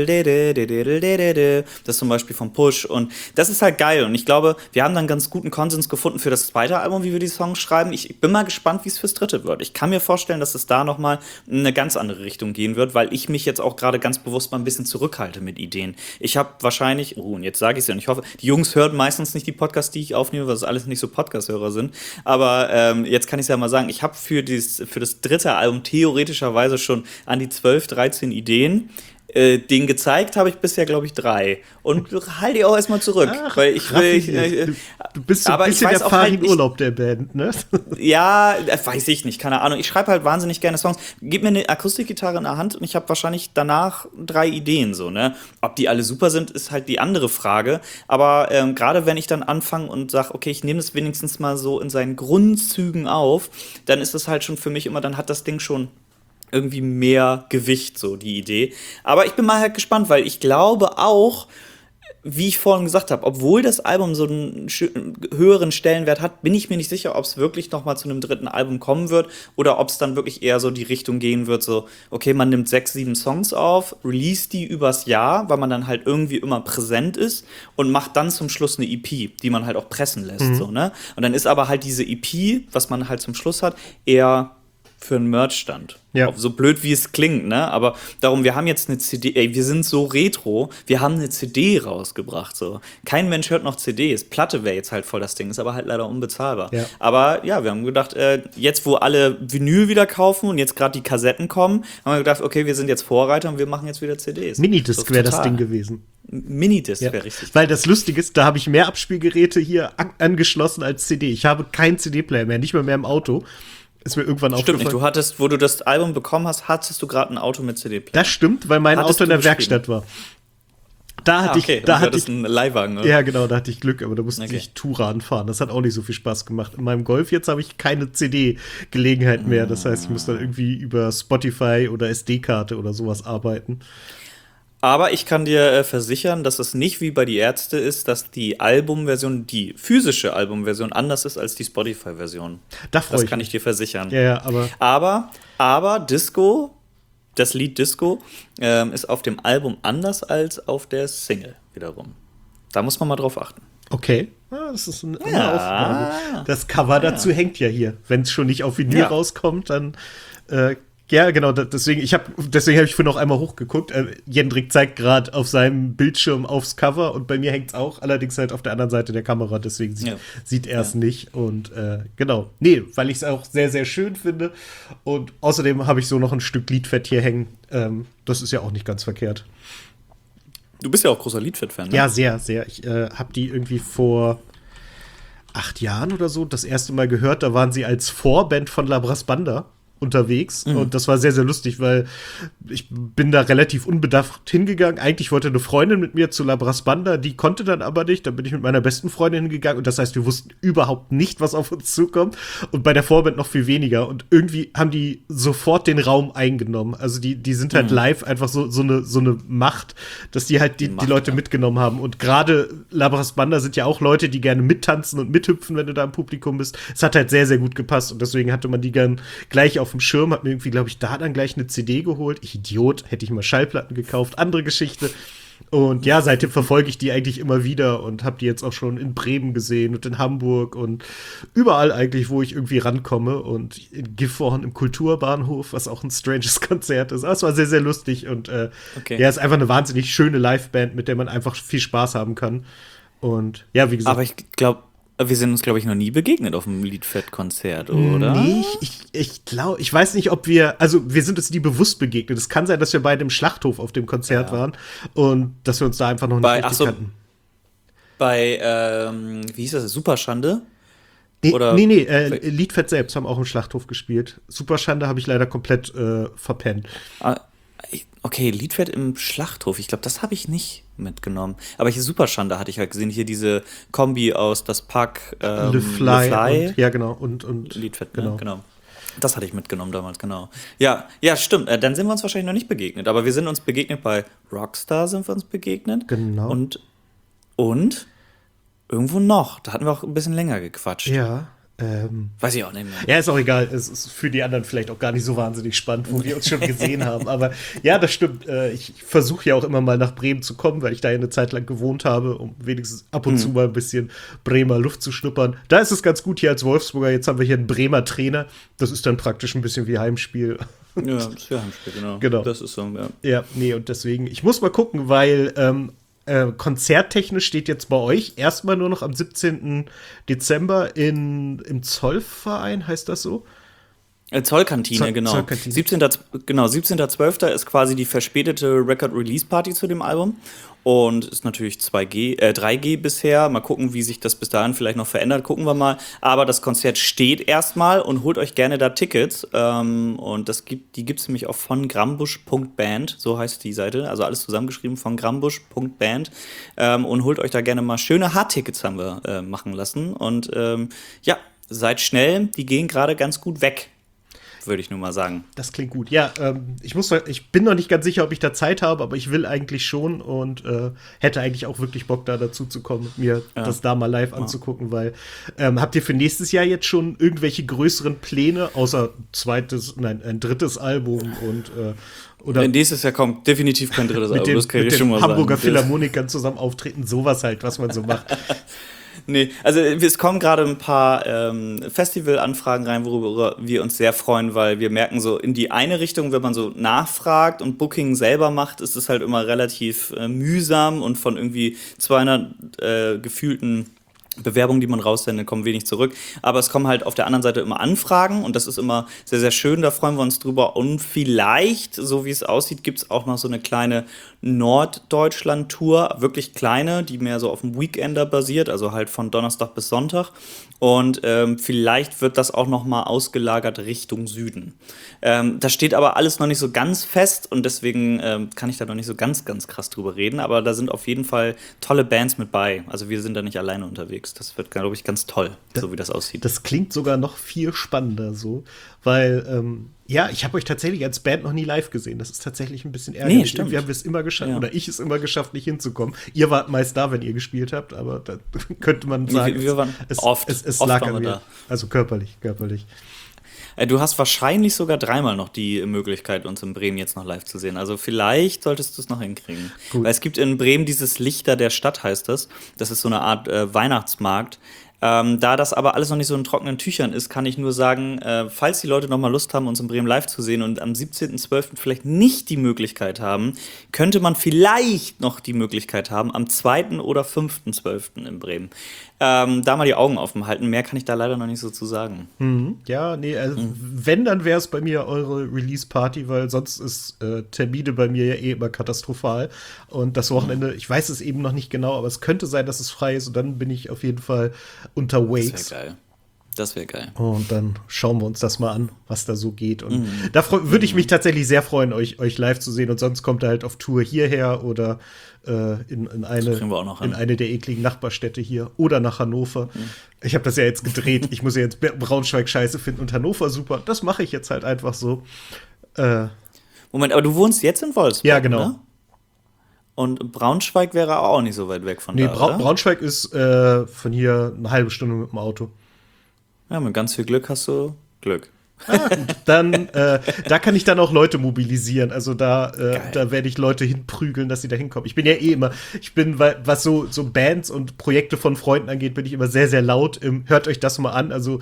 ist zum Beispiel vom Push und das ist halt geil und ich glaube, wir haben dann einen ganz guten Konsens gefunden für das zweite Album, wie wir die Songs schreiben. Ich bin mal gespannt, wie es fürs dritte wird. Ich kann mir vorstellen, dass es da nochmal in eine ganz andere Richtung gehen wird, weil ich mich jetzt auch gerade ganz bewusst mal ein bisschen zurückhalte mit Ideen. Ich habe wahrscheinlich, und jetzt sage ich es ja und ich hoffe, die Jungs hören meistens nicht die Podcasts, die ich aufnehme, weil es alles nicht so Podcast-Hörer sind, aber jetzt kann ich es ja mal sagen, ich habe für das dritte Album theoretischerweise schon an die 12, 13 Ideen. Den gezeigt habe ich bisher, glaube ich, 3. Und halt die auch erstmal zurück. Ach, weil ich will. Du bist so ein bisschen der Farin-Urlaub der Band, ne? Ja, weiß ich nicht, keine Ahnung. Ich schreibe halt wahnsinnig gerne Songs. Gib mir eine Akustikgitarre in der Hand und ich habe wahrscheinlich danach 3 Ideen, so, ne? Ob die alle super sind, ist halt die andere Frage. Aber gerade wenn ich dann anfange und sage, okay, ich nehme das wenigstens mal so in seinen Grundzügen auf, dann ist das halt schon für mich immer, dann hat das Ding schon irgendwie mehr Gewicht, so die Idee. Aber ich bin mal halt gespannt, weil ich glaube auch, wie ich vorhin gesagt habe, obwohl das Album so einen höheren Stellenwert hat, bin ich mir nicht sicher, ob es wirklich noch mal zu einem dritten Album kommen wird oder ob es dann wirklich eher so die Richtung gehen wird, so, okay, man nimmt 6, 7 Songs auf, release die übers Jahr, weil man dann halt irgendwie immer präsent ist und macht dann zum Schluss eine EP, die man halt auch pressen lässt, so, ne? Und dann ist aber halt diese EP, was man halt zum Schluss hat, eher für einen Merch-Stand. Ja. So blöd, wie es klingt, ne? Aber darum, wir haben jetzt eine CD, wir sind so retro, wir haben eine CD rausgebracht, so. Kein Mensch hört noch CDs. Platte wäre jetzt halt voll das Ding, ist aber halt leider unbezahlbar. Ja. Aber ja, wir haben gedacht, jetzt, wo alle Vinyl wieder kaufen und jetzt gerade die Kassetten kommen, haben wir gedacht, okay, wir sind jetzt Vorreiter und wir machen jetzt wieder CDs. Minidisc wäre das total. Ding gewesen. Minidisc Ja. wäre richtig. Weil das Lustige ist, da habe ich mehr Abspielgeräte hier angeschlossen als CD. Ich habe keinen CD-Player mehr, nicht mal mehr im Auto. Ist mir irgendwann Stimmt nicht, aufgefallen. du hattest, wo du das Album bekommen hast, hattest du gerade ein Auto mit CD-Player. Das stimmt, weil mein Hattest Auto in du der Werkstatt war. Da hatte okay, ich, da und du hatte hattest ich, einen Leihwagen, oder? ja genau, da hatte ich Glück, aber da musste Okay. ich Touran fahren. Das hat auch nicht so viel Spaß gemacht. In meinem Golf jetzt habe ich keine CD-Gelegenheit mehr. Das heißt, ich muss dann irgendwie über Spotify oder SD-Karte oder sowas arbeiten. Aber ich kann dir versichern, dass es nicht wie bei die Ärzte ist, dass die Albumversion, die physische Albumversion anders ist als die Spotify-Version. Da freue Das ich kann mich. ich dir versichern. Ja, aber Aber Disco, das Lied Disco, ist auf dem Album anders als auf der Single wiederum. Da muss man mal drauf achten. okay. Ja, das ist eine Ja. Aufgabe. Das Cover dazu hängt ja hier. Wenn es schon nicht auf Vinyl Ja. rauskommt, dann ja, genau, deswegen hab ich vorhin noch einmal hochgeguckt. Jendrik zeigt gerade auf seinem Bildschirm aufs Cover und bei mir hängt es auch, allerdings halt auf der anderen Seite der Kamera, deswegen sieht er es nicht. Und genau, nee, weil ich es auch sehr, sehr schön finde. Und außerdem habe ich so noch ein Stück Liedfett hier hängen. Das ist ja auch nicht ganz verkehrt. Du bist ja auch großer Liedfett-Fan, ne? Ja, sehr, sehr. Ich habe die irgendwie vor 8 Jahren oder so das erste Mal gehört. Da waren sie als Vorband von Labras Banda unterwegs und das war sehr, sehr lustig, weil ich bin da relativ unbedacht hingegangen. Eigentlich wollte eine Freundin mit mir zu Labras Banda, die konnte dann aber nicht. Dann bin ich mit meiner besten Freundin hingegangen und das heißt, wir wussten überhaupt nicht, was auf uns zukommt und bei der Vorband noch viel weniger und irgendwie haben die sofort den Raum eingenommen. Also die sind halt live einfach so eine Macht, dass die halt die Leute mitgenommen haben und gerade Labras Banda sind ja auch Leute, die gerne mittanzen und mithüpfen, wenn du da im Publikum bist. Es hat halt sehr, sehr gut gepasst und deswegen hatte man die gern gleich auf dem Schirm, hat mir irgendwie, glaube ich, da dann gleich eine CD geholt. Ich Idiot, hätte ich mal Schallplatten gekauft, andere Geschichte. Und ja, seitdem verfolge ich die eigentlich immer wieder und habe die jetzt auch schon in Bremen gesehen und in Hamburg und überall eigentlich, wo ich irgendwie rankomme und in Gifhorn im Kulturbahnhof, was auch ein stranges Konzert ist. Aber es war sehr, sehr lustig und Okay. ja, ist einfach eine wahnsinnig schöne Liveband, mit der man einfach viel Spaß haben kann. Und ja, wie gesagt. Aber ich glaube, wir sind uns, glaube ich, noch nie begegnet auf einem Liedfett-Konzert, oder? Nee, ich glaube, ich weiß nicht, ob wir sind uns nie bewusst begegnet. Es kann sein, dass wir beide im Schlachthof auf dem Konzert waren und dass wir uns da einfach noch nicht richtig kannten. Bei, wie hieß das, Superschande? Oder- Nee, Liedfett selbst haben auch im Schlachthof gespielt. Superschande habe ich leider komplett verpennt. Okay, Liedfett im Schlachthof. Ich glaube, das habe ich nicht mitgenommen. Aber hier Superschande hatte ich halt gesehen. Hier diese Kombi aus das Pack Le Fly. Und, ja, genau. Und Liedfett, genau. ne? Genau. Das hatte ich mitgenommen damals, genau. Ja, stimmt. Dann sind wir uns wahrscheinlich noch nicht begegnet. Aber wir sind uns begegnet bei Rockstar, sind wir uns begegnet. Genau. Und irgendwo noch. Da hatten wir auch ein bisschen länger gequatscht. Ja. Weiß ich auch nicht mehr. Ja, ist auch egal. Es ist für die anderen vielleicht auch gar nicht so wahnsinnig spannend, wo wir uns schon gesehen haben. Aber ja, das stimmt. Ich versuche ja auch immer mal nach Bremen zu kommen, weil ich da ja eine Zeit lang gewohnt habe, um wenigstens ab und zu mal ein bisschen Bremer Luft zu schnuppern. Da ist es ganz gut hier als Wolfsburger. Jetzt haben wir hier einen Bremer Trainer. Das ist dann praktisch ein bisschen wie Heimspiel. Ja, das ist ja Heimspiel, genau. Genau. Das ist so, ja. Ja, nee, und deswegen, ich muss mal gucken, weil konzerttechnisch steht jetzt bei euch erstmal nur noch am 17. Dezember im Zollverein, heißt das so? Zollkantine, genau. Zollkantine. 17.12. ist quasi die verspätete Record-Release-Party zu dem Album. Und ist natürlich 3G bisher. Mal gucken, wie sich das bis dahin vielleicht noch verändert. Gucken wir mal. Aber das Konzert steht erstmal und holt euch gerne da Tickets. Und die gibt es nämlich auf vongrambusch.band. So heißt die Seite. Also alles zusammengeschrieben, vongrambusch.band. Und holt euch da gerne mal schöne Hardtickets, haben wir machen lassen. Und ja, seid schnell. Die gehen gerade ganz gut weg, würde ich nur mal sagen. Das klingt gut. Ja, ich bin noch nicht ganz sicher, ob ich da Zeit habe, aber ich will eigentlich schon und hätte eigentlich auch wirklich Bock, da dazu zu kommen, mir das da mal live anzugucken, weil habt ihr für nächstes Jahr jetzt schon irgendwelche größeren Pläne, außer ein drittes Album und oder Nächstes Jahr kommt definitiv kein drittes Album, das kann mit ich schon den mal Hamburger sagen. Philharmonikern zusammen auftreten, sowas halt, was man so macht. Nee, also es kommen gerade ein paar Festivalanfragen rein, worüber wir uns sehr freuen, weil wir merken so in die eine Richtung, wenn man so nachfragt und Booking selber macht, ist es halt immer relativ mühsam und von irgendwie 200 gefühlten Bewerbungen, die man raussendet, kommen wenig zurück. Aber es kommen halt auf der anderen Seite immer Anfragen und das ist immer sehr, sehr schön. Da freuen wir uns drüber. Und vielleicht, so wie es aussieht, gibt es auch noch so eine kleine Norddeutschland-Tour. Wirklich kleine, die mehr so auf dem Weekender basiert, also halt von Donnerstag bis Sonntag. Und vielleicht wird das auch noch mal ausgelagert Richtung Süden. Da steht aber alles noch nicht so ganz fest und deswegen kann ich da noch nicht so ganz, ganz krass drüber reden. Aber da sind auf jeden Fall tolle Bands mit bei. Also wir sind da nicht alleine unterwegs. Das wird, glaube ich, ganz toll, so wie das aussieht. Das klingt sogar noch viel spannender so, weil, ja, ich habe euch tatsächlich als Band noch nie live gesehen. Das ist tatsächlich ein bisschen ärgerlich. Nee, stimmt. Wir haben es immer geschafft, Ja. oder ich es immer geschafft, nicht hinzukommen. Ihr wart meist da, wenn ihr gespielt habt, aber da könnte man sagen, Wir waren oft lag waren an wir mir. da. Also körperlich. Du hast wahrscheinlich sogar dreimal noch die Möglichkeit, uns in Bremen jetzt noch live zu sehen. Also vielleicht solltest du es noch hinkriegen. Gut. Weil es gibt in Bremen dieses Lichter der Stadt, heißt das. Das ist so eine Art Weihnachtsmarkt. Da das aber alles noch nicht so in trockenen Tüchern ist, kann ich nur sagen, falls die Leute noch mal Lust haben, uns in Bremen live zu sehen und am 17.12. vielleicht nicht die Möglichkeit haben, könnte man vielleicht noch die Möglichkeit haben, am 2. oder 5.12. in Bremen. Da mal die Augen offen halten. Mehr kann ich da leider noch nicht so zu sagen. Ja, nee, also wenn, dann wäre es bei mir eure Release-Party, weil sonst ist Termine bei mir ja eh immer katastrophal. Und das Wochenende, ich weiß es eben noch nicht genau, aber es könnte sein, dass es frei ist und dann bin ich auf jeden Fall unterwegs. Das wäre geil. Das wäre geil. Und dann schauen wir uns das mal an, was da so geht. Und da würde ich mich tatsächlich sehr freuen, euch live zu sehen. Und sonst kommt er halt auf Tour hierher oder in kriegen wir auch noch hin. eine der ekligen Nachbarstädte hier oder nach Hannover. Ich habe das ja jetzt gedreht. Ich muss ja jetzt Braunschweig scheiße finden und Hannover super. Das mache ich jetzt halt einfach so. Moment, aber du wohnst jetzt in Wolfsburg, Ja, genau. ne? Und Braunschweig wäre auch nicht so weit weg von Nee, da, oder? Braunschweig ist von hier eine halbe Stunde mit dem Auto. Ja, mit ganz viel Glück hast du Glück. Dann, da kann ich dann auch Leute mobilisieren. Also da werde ich Leute hinprügeln, dass sie da hinkommen. Ich bin ja eh immer, was so Bands und Projekte von Freunden angeht, bin ich immer sehr, sehr laut. Hört euch das mal an. Also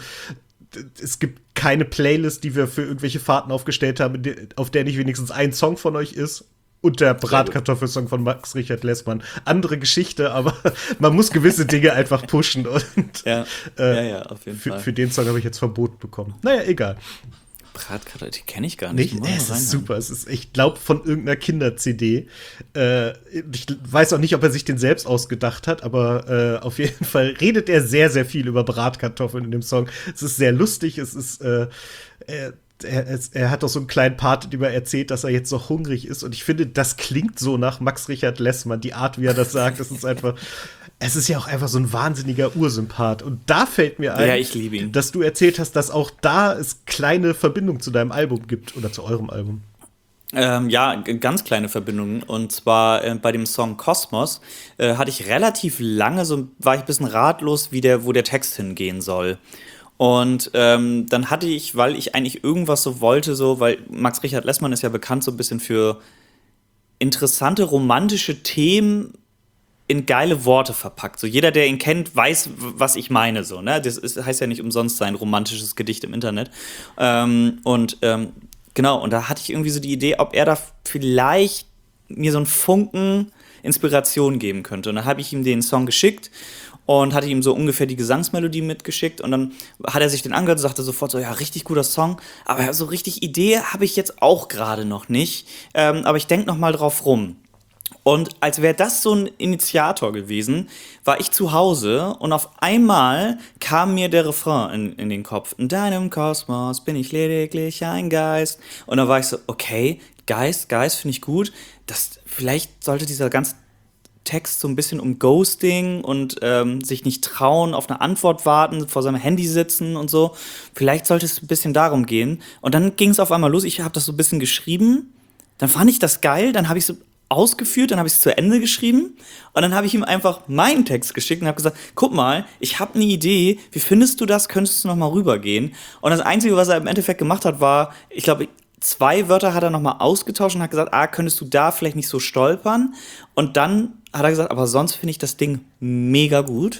es gibt keine Playlist, die wir für irgendwelche Fahrten aufgestellt haben, auf der nicht wenigstens ein Song von euch ist. Und der Bratkartoffelsong von Max Richard Lessmann. Andere Geschichte, aber man muss gewisse Dinge einfach pushen. Und Ja, auf jeden Fall. für den Song habe ich jetzt Verbot bekommen. Naja, egal. Bratkartoffel, die kenne ich gar nicht. Nicht? Die muss Es man ist reinhören. super. Es ist, ich glaube, von irgendeiner Kinder-CD. Ich weiß auch nicht, ob er sich den selbst ausgedacht hat, aber auf jeden Fall redet er sehr, sehr viel über Bratkartoffeln in dem Song. Es ist sehr lustig. Es ist er hat doch so einen kleinen Part, in dem er erzählt, dass er jetzt so hungrig ist. Und ich finde, das klingt so nach Max Richard Lessmann. Die Art, wie er das sagt, es ist ja auch einfach so ein wahnsinniger Ursympath. Und da fällt mir ein, Ja, ich liebe ihn. dass du erzählt hast, dass auch da es kleine Verbindungen zu deinem Album gibt oder zu eurem Album. Ja, ganz kleine Verbindungen. Und zwar bei dem Song Kosmos hatte ich relativ lange, war ich ein bisschen ratlos, wo der Text hingehen soll. Und dann hatte ich, weil ich eigentlich irgendwas so wollte, weil Max Richard Lessmann ist ja bekannt so ein bisschen für interessante romantische Themen in geile Worte verpackt. So jeder, der ihn kennt, weiß, was ich meine. So, ne? Heißt ja nicht umsonst sein romantisches Gedicht im Internet. Genau, und da hatte ich irgendwie so die Idee, ob er da vielleicht mir so einen Funken Inspiration geben könnte. Und dann habe ich ihm den Song geschickt und hatte ihm so ungefähr die Gesangsmelodie mitgeschickt. Und dann hat er sich den angehört und sagte sofort so, ja, richtig guter Song. Aber so richtig Idee habe ich jetzt auch gerade noch nicht. Aber ich denke noch mal drauf rum. Und als wäre das so ein Initiator gewesen, war ich zu Hause und auf einmal kam mir der Refrain in den Kopf. In deinem Kosmos bin ich lediglich ein Geist. Und dann war ich so, okay, Geist finde ich gut. Vielleicht sollte dieser ganze Text so ein bisschen um Ghosting und sich nicht trauen, auf eine Antwort warten, vor seinem Handy sitzen und so. Vielleicht sollte es ein bisschen darum gehen. Und dann ging es auf einmal los. Ich habe das so ein bisschen geschrieben. Dann fand ich das geil. Dann habe ich so ausgeführt, dann habe ich es zu Ende geschrieben und dann habe ich ihm einfach meinen Text geschickt und habe gesagt, guck mal, ich habe eine Idee, wie findest du das, könntest du noch mal rübergehen? Und das Einzige, was er im Endeffekt gemacht hat, war, ich glaube, 2 Wörter hat er noch mal ausgetauscht und hat gesagt, könntest du da vielleicht nicht so stolpern? Und dann hat er gesagt, aber sonst finde ich das Ding mega gut.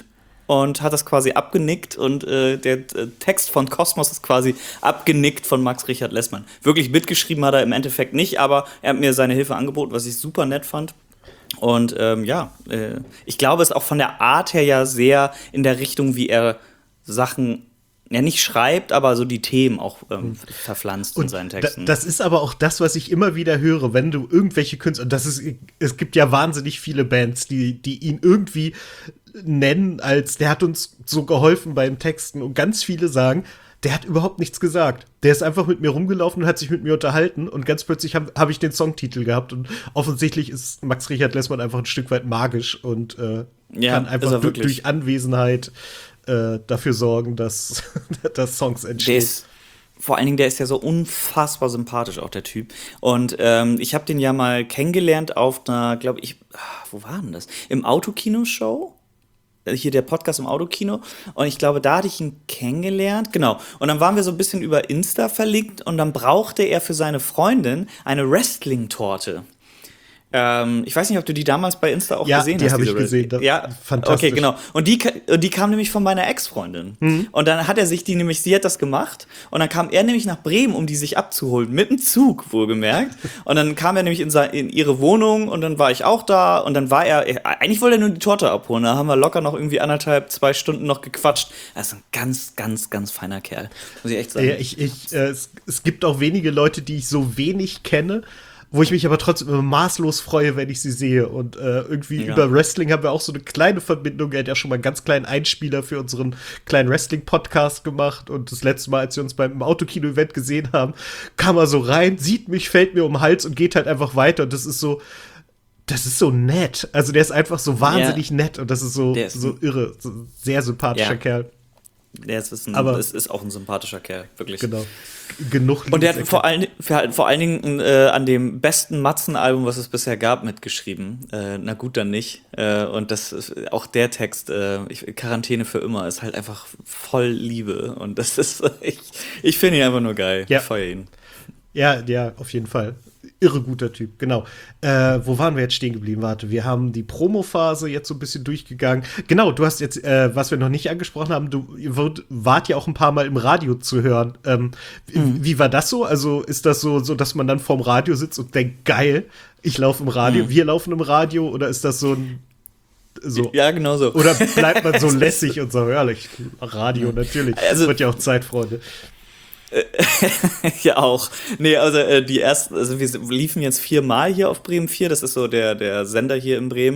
und hat das quasi abgenickt und der Text von Kosmos ist quasi abgenickt von Max Richard Lessmann. Wirklich mitgeschrieben hat er im Endeffekt nicht, aber er hat mir seine Hilfe angeboten, was ich super nett fand. Und ich glaube, es ist auch von der Art her ja sehr in der Richtung, wie er Sachen nicht schreibt, aber so die Themen auch verpflanzt in seinen Texten. Das ist aber auch das, was ich immer wieder höre, wenn du irgendwelche Künstler, es gibt ja wahnsinnig viele Bands, die ihn irgendwie nennen als, der hat uns so geholfen beim Texten, und ganz viele sagen, der hat überhaupt nichts gesagt. Der ist einfach mit mir rumgelaufen und hat sich mit mir unterhalten, und ganz plötzlich hab ich den Songtitel gehabt, und offensichtlich ist Max Richard Lessmann einfach ein Stück weit magisch und kann einfach durch Anwesenheit dafür sorgen, dass Songs entstehen. Vor allen Dingen, der ist ja so unfassbar sympathisch, auch der Typ. Und ich habe den ja mal kennengelernt auf einer, glaube ich, wo war denn das? Im Autokino-Show? Hier der Podcast im Autokino. Und ich glaube, da hatte ich ihn kennengelernt. Genau. Und dann waren wir so ein bisschen über Insta verlinkt, und dann brauchte er für seine Freundin eine Wrestling-Torte. Ich weiß nicht, ob du die damals bei Insta auch gesehen hast. Ja, die habe ich gesehen. Ja, fantastisch. Okay, genau. Und die kam nämlich von meiner Ex-Freundin. Mhm. Und dann hat er sich sie hat das gemacht. Und dann kam er nämlich nach Bremen, um die sich abzuholen. Mit dem Zug, wohlgemerkt. Und dann kam er nämlich in ihre Wohnung, und dann war ich auch da. Und dann war eigentlich wollte er nur die Torte abholen. Da haben wir locker noch irgendwie 2 Stunden noch gequatscht. Er ist ein ganz, ganz, ganz feiner Kerl. Muss ich echt sagen. Es gibt auch wenige Leute, die ich so wenig kenne, wo ich mich aber trotzdem immer maßlos freue, wenn ich sie sehe. Und irgendwie über Wrestling haben wir auch so eine kleine Verbindung. Er hat ja schon mal einen ganz kleinen Einspieler für unseren kleinen Wrestling-Podcast gemacht. Und das letzte Mal, als wir uns beim Autokino-Event gesehen haben, kam er so rein, sieht mich, fällt mir um den Hals und geht halt einfach weiter. Und das ist so nett. Also der ist einfach so wahnsinnig nett. Und das ist so irre. So ein sehr sympathischer Kerl. Es ist auch ein sympathischer Kerl, wirklich. Genau. Genug Lied. Und der hat vor allen Dingen an dem besten Matzen-Album, was es bisher gab, mitgeschrieben. Na gut, dann nicht. Und das ist auch der Text, Quarantäne für immer, ist halt einfach voll Liebe. Und das ist, ich finde ihn einfach nur geil. Ja. Ich feiere ihn. Ja, auf jeden Fall. Irre guter Typ, genau. Wo waren wir jetzt stehen geblieben? Warte, wir haben die Promo-Phase jetzt so ein bisschen durchgegangen. Genau, du hast jetzt, was wir noch nicht angesprochen haben, ihr wart ja auch ein paar Mal im Radio zu hören. Wie war das so? Also ist das so, dass man dann vorm Radio sitzt und denkt, geil, ich laufe im Radio, wir laufen im Radio, oder ist das so ein Ja, genau so. Oder bleibt man so lässig und so, herrlich, Radio natürlich. Also, wird ja auch Zeit, Freunde. Ja, auch. Nee, also wir liefen jetzt 4-mal hier auf Bremen 4, das ist so der Sender hier in Bremen.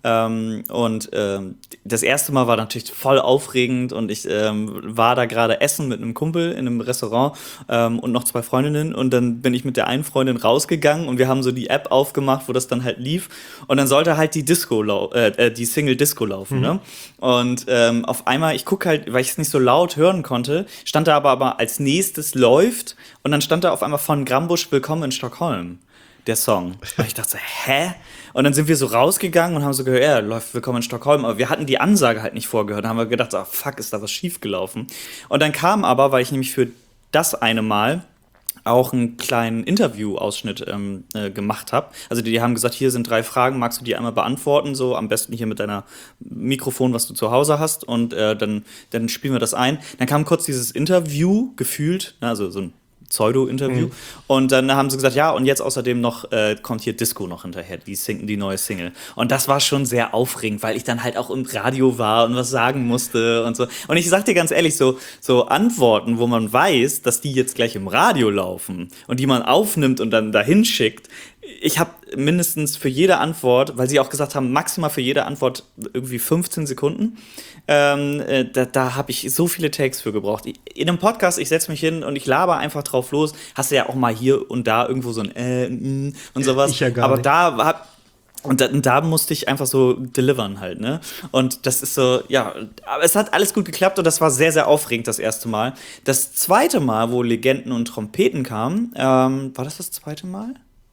Das erste Mal war natürlich voll aufregend, und ich war da gerade essen mit einem Kumpel in einem Restaurant und noch 2 Freundinnen, und dann bin ich mit der einen Freundin rausgegangen, und wir haben so die App aufgemacht, wo das dann halt lief, und dann sollte halt die Single Disco laufen, ne? Und auf einmal, ich gucke halt, weil ich es nicht so laut hören konnte, stand da aber als nächstes läuft, und dann stand da auf einmal von Grambusch Willkommen in Stockholm, der Song. Und ich dachte so, hä? Und dann sind wir so rausgegangen und haben so gehört, ja, läuft Willkommen in Stockholm, aber wir hatten die Ansage halt nicht vorgehört. Da haben wir gedacht, so, fuck, ist da was schiefgelaufen? Und dann kam aber, weil ich nämlich für das eine Mal auch einen kleinen Interview-Ausschnitt gemacht habe. Also die haben gesagt, hier sind 3 Fragen, magst du die einmal beantworten, so am besten hier mit deiner Mikrofon, was du zu Hause hast, und dann spielen wir das ein. Dann kam kurz dieses Interview, gefühlt, also so ein Pseudo-Interview. Und dann haben sie gesagt, ja, und jetzt außerdem noch kommt hier Disco noch hinterher, die neue Single. Und das war schon sehr aufregend, weil ich dann halt auch im Radio war und was sagen musste und so. Und ich sag dir ganz ehrlich, so Antworten, wo man weiß, dass die jetzt gleich im Radio laufen und die man aufnimmt und dann dahin schickt. Ich habe mindestens für jede Antwort, weil sie auch gesagt haben, maximal für jede Antwort irgendwie 15 Sekunden. Da habe ich so viele Takes für gebraucht. In einem Podcast, ich setze mich hin und ich laber einfach drauf los. Hast du ja auch mal hier und da irgendwo so ein und sowas. Ich ja gar nicht. Da musste ich einfach so delivern halt, ne? Und das ist so, ja, aber es hat alles gut geklappt, und das war sehr, sehr aufregend das erste Mal. Das zweite Mal, wo Legenden und Trompeten kamen, war das zweite Mal?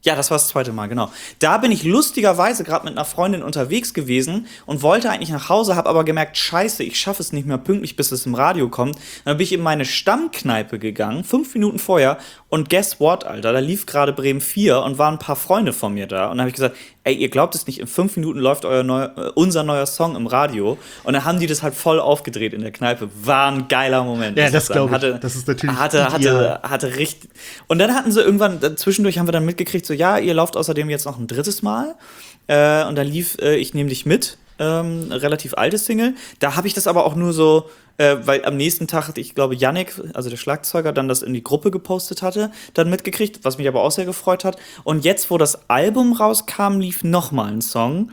Ja, das war das zweite Mal, genau. Da bin ich lustigerweise gerade mit einer Freundin unterwegs gewesen und wollte eigentlich nach Hause, habe aber gemerkt, scheiße, ich schaffe es nicht mehr pünktlich, bis es im Radio kommt. Dann bin ich in meine Stammkneipe gegangen, 5 Minuten vorher, und guess what, Alter, da lief gerade Bremen 4 und waren ein paar Freunde von mir da. Und dann habe ich gesagt, ey, ihr glaubt es nicht, in 5 Minuten läuft unser neuer Song im Radio. Und dann haben die das halt voll aufgedreht in der Kneipe. War ein geiler Moment. Ja, das glaube ich. Das ist natürlich hatte richtig. Und dann hatten sie irgendwann, zwischendurch haben wir dann mitgekriegt, so, ja, ihr lauft außerdem jetzt noch ein drittes Mal. Und dann lief Ich nehm dich mit, relativ alte Single. Da habe ich das aber auch nur so, weil am nächsten Tag hatte ich, glaube, Yannick, also der Schlagzeuger, dann das in die Gruppe gepostet hatte, dann mitgekriegt, was mich aber auch sehr gefreut hat. Und jetzt, wo das Album rauskam, lief noch mal ein Song.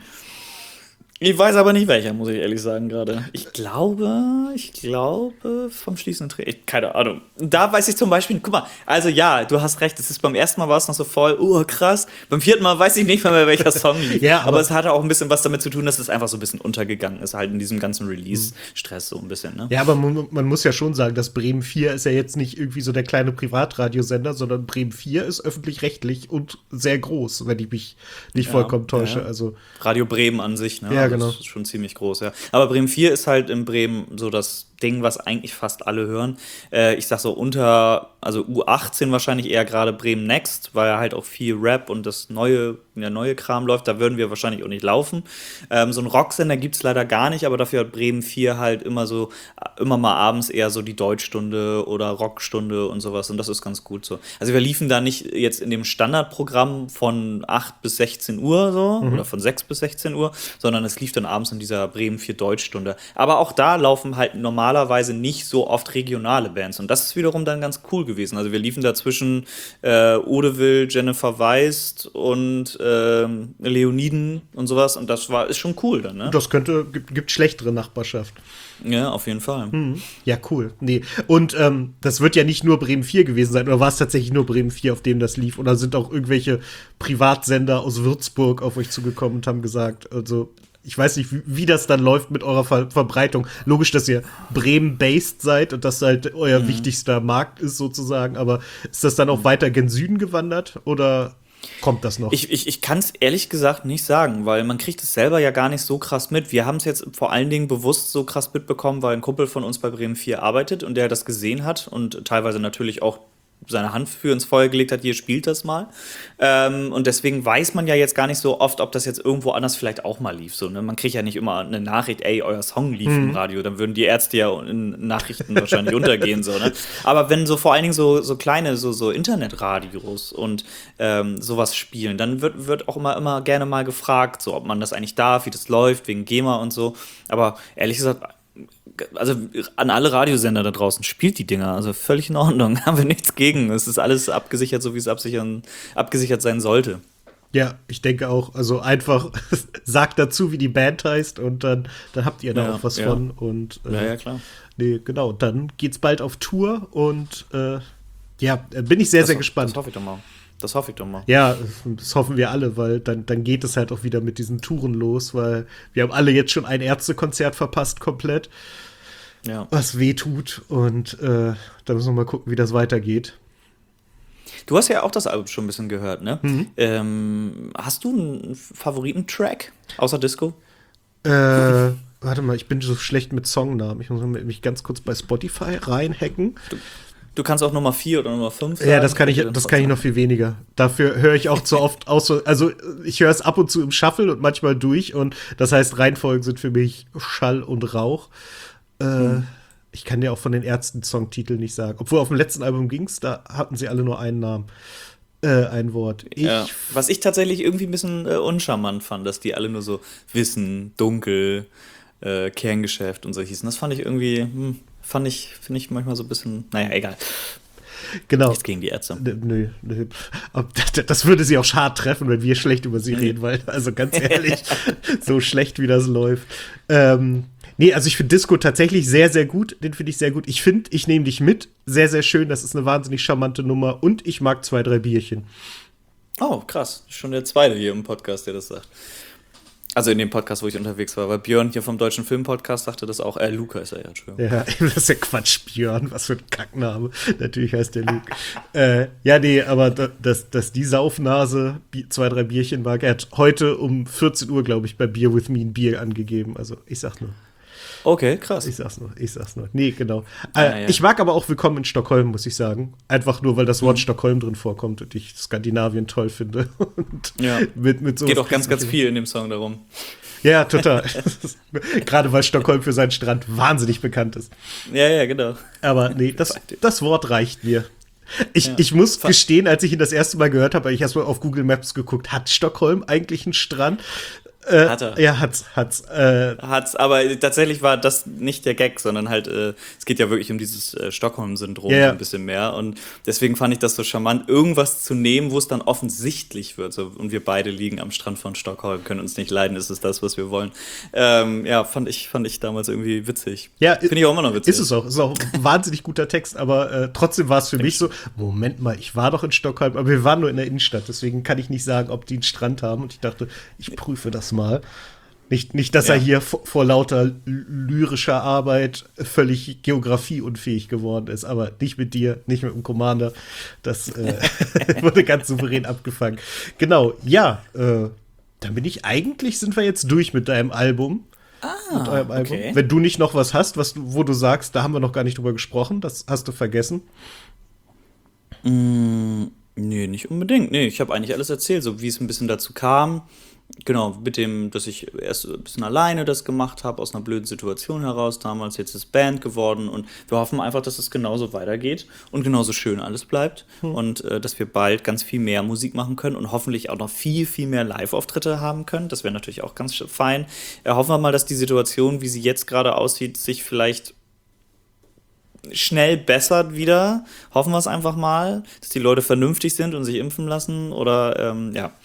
Ich weiß aber nicht welcher, muss ich ehrlich sagen gerade. Ich glaube, vom Schließenden Träger. Keine Ahnung. Da weiß ich zum Beispiel, guck mal, also ja, du hast recht, beim ersten Mal war es noch so voll, krass. Beim vierten Mal weiß ich nicht mehr welcher Song lief. Ja, aber es hatte auch ein bisschen was damit zu tun, dass es einfach so ein bisschen untergegangen ist, halt in diesem ganzen Release-Stress so ein bisschen, ne? Ja, aber man muss ja schon sagen, dass Bremen 4 ist ja jetzt nicht irgendwie so der kleine Privatradiosender, sondern Bremen 4 ist öffentlich-rechtlich und sehr groß, wenn ich mich nicht vollkommen täusche. Ja. Also Radio Bremen an sich, ne? Ja, genau. Das ist schon ziemlich groß, ja. Aber Bremen 4 ist halt in Bremen so das Ding, was eigentlich fast alle hören. Ich sag so also U18 wahrscheinlich eher gerade Bremen Next, weil halt auch viel Rap und der neue Kram läuft. Da würden wir wahrscheinlich auch nicht laufen. So einen Rocksender gibt's leider gar nicht, aber dafür hat Bremen 4 halt immer mal abends eher so die Deutschstunde oder Rockstunde und sowas. Und das ist ganz gut so. Also wir liefen da nicht jetzt in dem Standardprogramm von 8 bis 16 Uhr so oder von 6 bis 16 Uhr, sondern es lief dann abends in dieser Bremen 4 Deutschstunde. Aber auch da laufen halt normalerweise nicht so oft regionale Bands. Und das ist wiederum dann ganz cool gewesen. Also wir liefen da zwischen Odewill, Jennifer Weist und Leoniden und sowas. Und das ist schon cool dann, ne? Das gibt schlechtere Nachbarschaft. Ja, auf jeden Fall. Ja, cool. Nee. Und das wird ja nicht nur Bremen 4 gewesen sein. Oder war es tatsächlich nur Bremen 4, auf dem das lief? Oder sind auch irgendwelche Privatsender aus Würzburg auf euch zugekommen und haben gesagt, also ich weiß nicht, wie das dann läuft mit eurer Verbreitung. Logisch, dass ihr Bremen-based seid und das halt euer wichtigster Markt ist sozusagen. Aber ist das dann auch weiter gen Süden gewandert oder kommt das noch? Ich kann es ehrlich gesagt nicht sagen, weil man kriegt es selber ja gar nicht so krass mit. Wir haben es jetzt vor allen Dingen bewusst so krass mitbekommen, weil ein Kumpel von uns bei Bremen 4 arbeitet und der das gesehen hat und teilweise natürlich auch seine Hand für ins Feuer gelegt hat, hier spielt das mal. Und deswegen weiß man ja jetzt gar nicht so oft, ob das jetzt irgendwo anders vielleicht auch mal lief. So, ne? Man kriegt ja nicht immer eine Nachricht, ey, euer Song lief im Radio, dann würden die Ärzte ja in Nachrichten wahrscheinlich untergehen. So, ne? Aber wenn so vor allen Dingen so kleine so Internetradios und sowas spielen, dann wird auch immer gerne mal gefragt, so, ob man das eigentlich darf, wie das läuft, wegen GEMA und so. Aber ehrlich gesagt, also an alle Radiosender da draußen, spielt die Dinger, also völlig in Ordnung, haben wir nichts gegen. Es ist alles abgesichert, so wie es abgesichert sein sollte. Ja, ich denke auch, also einfach sagt dazu, wie die Band heißt und dann habt ihr da auch was von. Und, ja, klar. Nee, genau, dann geht's bald auf Tour und bin ich sehr gespannt. Das hoffe ich doch mal. Ja, das hoffen wir alle, weil dann geht es halt auch wieder mit diesen Touren los, weil wir haben alle jetzt schon ein Ärztekonzert verpasst komplett, was weh tut und da müssen wir mal gucken, wie das weitergeht. Du hast ja auch das Album schon ein bisschen gehört, ne? Hast du einen Favoritentrack außer Disco? Warte mal, ich bin so schlecht mit Songnamen. Ich muss mich ganz kurz bei Spotify reinhacken. Du kannst auch Nummer 4 oder Nummer 5 sagen. Ja, das kann ich noch viel weniger. Dafür höre ich auch zu oft also ich höre es ab und zu im Shuffle und manchmal durch und das heißt, Reihenfolgen sind für mich Schall und Rauch. Ich kann dir auch von den Ärzten Songtitel nicht sagen. Obwohl auf dem letzten Album ging's, da hatten sie alle nur einen Namen. Ein Wort. Was ich tatsächlich irgendwie ein bisschen uncharmant fand, dass die alle nur so Wissen, Dunkel, Kerngeschäft und so hießen. Das fand ich irgendwie, finde ich manchmal so ein bisschen, naja, egal. Genau. Nichts gegen die Ärzte. Nö. Das würde sie auch hart treffen, wenn wir schlecht über sie reden, weil, also ganz ehrlich, so schlecht wie das läuft. Nee, also ich finde Disco tatsächlich sehr, sehr gut. Den finde ich sehr gut. Ich finde, ich nehme dich mit. Sehr, sehr schön. Das ist eine wahnsinnig charmante Nummer. Und ich mag 2, 3 Bierchen. Oh, krass. Schon der zweite hier im Podcast, der das sagt. Also in dem Podcast, wo ich unterwegs war, weil Björn hier vom Deutschen Film-Podcast sagte das auch. Luca ist er ja, Entschuldigung. Ja, das ist ja Quatsch, Björn, was für ein Kackname. Natürlich heißt der Luke. Ja, nee, aber dass die Saufnase 2, 3 Bierchen mag, er hat heute um 14 Uhr, glaube ich, bei Beer With Me ein Bier angegeben. Also ich sag nur. Okay, krass. Ich sag's nur. Nee, genau. Ja. Ich mag aber auch Willkommen in Stockholm, muss ich sagen. Einfach nur, weil das Wort Stockholm drin vorkommt und ich Skandinavien toll finde. Und ja. mit so geht auch ganz, ganz viel in dem Song darum. Ja, total. Gerade weil Stockholm für seinen Strand wahnsinnig bekannt ist. Ja, genau. Aber nee, das Wort reicht mir. Ich muss gestehen, als ich ihn das erste Mal gehört habe, habe ich erstmal auf Google Maps geguckt, hat Stockholm eigentlich einen Strand? Hat er. Ja, hat's. Hat's, aber tatsächlich war das nicht der Gag, sondern halt, es geht ja wirklich um dieses Stockholm-Syndrom ein bisschen mehr. Und deswegen fand ich das so charmant, irgendwas zu nehmen, wo es dann offensichtlich wird. So, und wir beide liegen am Strand von Stockholm, können uns nicht leiden, ist es das, was wir wollen. Fand ich damals irgendwie witzig. Ja, finde ich auch immer noch witzig. Ist es auch. Ist auch ein wahnsinnig guter Text, aber trotzdem war es für mich so, Moment mal, ich war doch in Stockholm, aber wir waren nur in der Innenstadt, deswegen kann ich nicht sagen, ob die einen Strand haben. Und ich dachte, ich prüfe das mal. Nicht, dass er hier vor lauter lyrischer Arbeit völlig geografieunfähig geworden ist, aber nicht mit dir, nicht mit dem Commander. Das wurde ganz souverän abgefangen. Genau, ja, dann sind wir jetzt durch mit deinem Album. Mit eurem Album. Okay. Wenn du nicht noch was hast, wo du sagst, da haben wir noch gar nicht drüber gesprochen, das hast du vergessen. Nee, nicht unbedingt. Nee, ich habe eigentlich alles erzählt, so wie es ein bisschen dazu kam. Genau, mit dem, dass ich erst ein bisschen alleine das gemacht habe, aus einer blöden Situation heraus damals, jetzt ist Band geworden und wir hoffen einfach, dass es genauso weitergeht und genauso schön alles bleibt und dass wir bald ganz viel mehr Musik machen können und hoffentlich auch noch viel, viel mehr Live-Auftritte haben können. Das wäre natürlich auch ganz fein. Hoffen wir mal, dass die Situation, wie sie jetzt gerade aussieht, sich vielleicht schnell bessert wieder. Hoffen wir es einfach mal, dass die Leute vernünftig sind und sich impfen lassen oder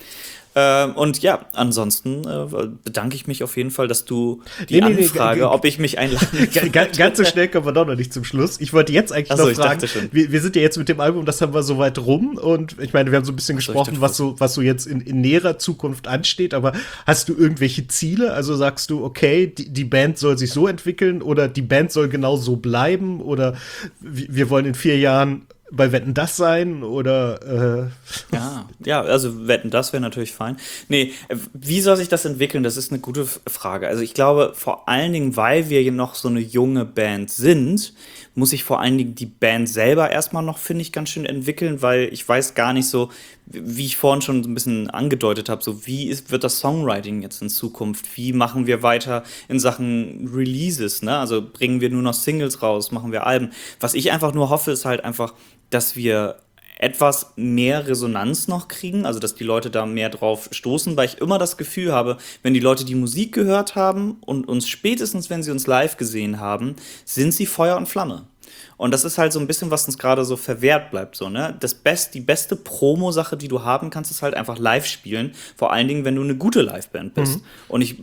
und ja, ansonsten bedanke ich mich auf jeden Fall, dass du die Anfrage, ob ich mich einladen kann. Ganz so schnell kommen wir doch noch nicht zum Schluss. Ich wollte jetzt eigentlich noch fragen, wir sind ja jetzt mit dem Album, das haben wir so weit rum und ich meine, wir haben so ein bisschen gesprochen, was so jetzt in näherer Zukunft ansteht, aber hast du irgendwelche Ziele? Also sagst du, okay, die Band soll sich so entwickeln oder die Band soll genau so bleiben oder wir wollen in 4 Jahren bei Wetten, das sein oder Ja, also Wetten, das wäre natürlich fein. Nee, wie soll sich das entwickeln? Das ist eine gute Frage. Also ich glaube, vor allen Dingen, weil wir hier noch so eine junge Band sind, muss sich vor allen Dingen die Band selber erstmal noch, finde ich, ganz schön entwickeln, weil ich weiß gar nicht so, wie ich vorhin schon so ein bisschen angedeutet habe, so wird das Songwriting jetzt in Zukunft? Wie machen wir weiter in Sachen Releases, ne? Also bringen wir nur noch Singles raus, machen wir Alben? Was ich einfach nur hoffe, ist halt einfach, dass wir etwas mehr Resonanz noch kriegen, also dass die Leute da mehr drauf stoßen, weil ich immer das Gefühl habe, wenn die Leute die Musik gehört haben und uns spätestens, wenn sie uns live gesehen haben, sind sie Feuer und Flamme. Und das ist halt so ein bisschen, was uns gerade so verwehrt bleibt. So, ne? Die beste Promo-Sache, die du haben kannst, ist halt einfach live spielen. Vor allen Dingen, wenn du eine gute Liveband bist. Und ich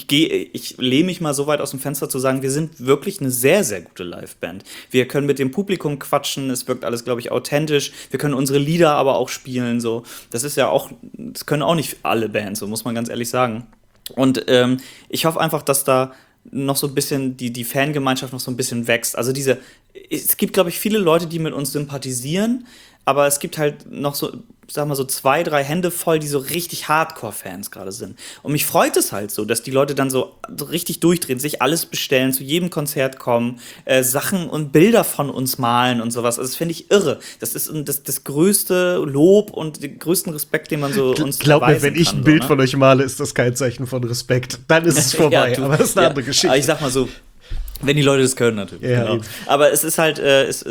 lehne mich mal so weit aus dem Fenster zu sagen, wir sind wirklich eine sehr, sehr gute Liveband. Wir können mit dem Publikum quatschen, es wirkt alles, glaube ich, authentisch. Wir können unsere Lieder aber auch spielen. So. Das können auch nicht alle Bands, so muss man ganz ehrlich sagen. Und ich hoffe einfach, dass da noch so ein bisschen die Fangemeinschaft noch so ein bisschen wächst. Also es gibt, glaube ich, viele Leute, die mit uns sympathisieren, aber es gibt halt noch so, sag mal so 2, 3 Hände voll, die so richtig Hardcore-Fans gerade sind. Und mich freut es halt so, dass die Leute dann so richtig durchdrehen, sich alles bestellen, zu jedem Konzert kommen, Sachen und Bilder von uns malen und sowas. Also das finde ich irre. Das ist das größte Lob und den größten Respekt, den man so uns Glaub mir, wenn ich ein Bild von euch male, ist das kein Zeichen von Respekt. Dann ist es vorbei, ja, aber das ist eine andere Geschichte. Aber ich sag mal so, wenn die Leute das können, natürlich. Ja, genau. Aber es ist halt,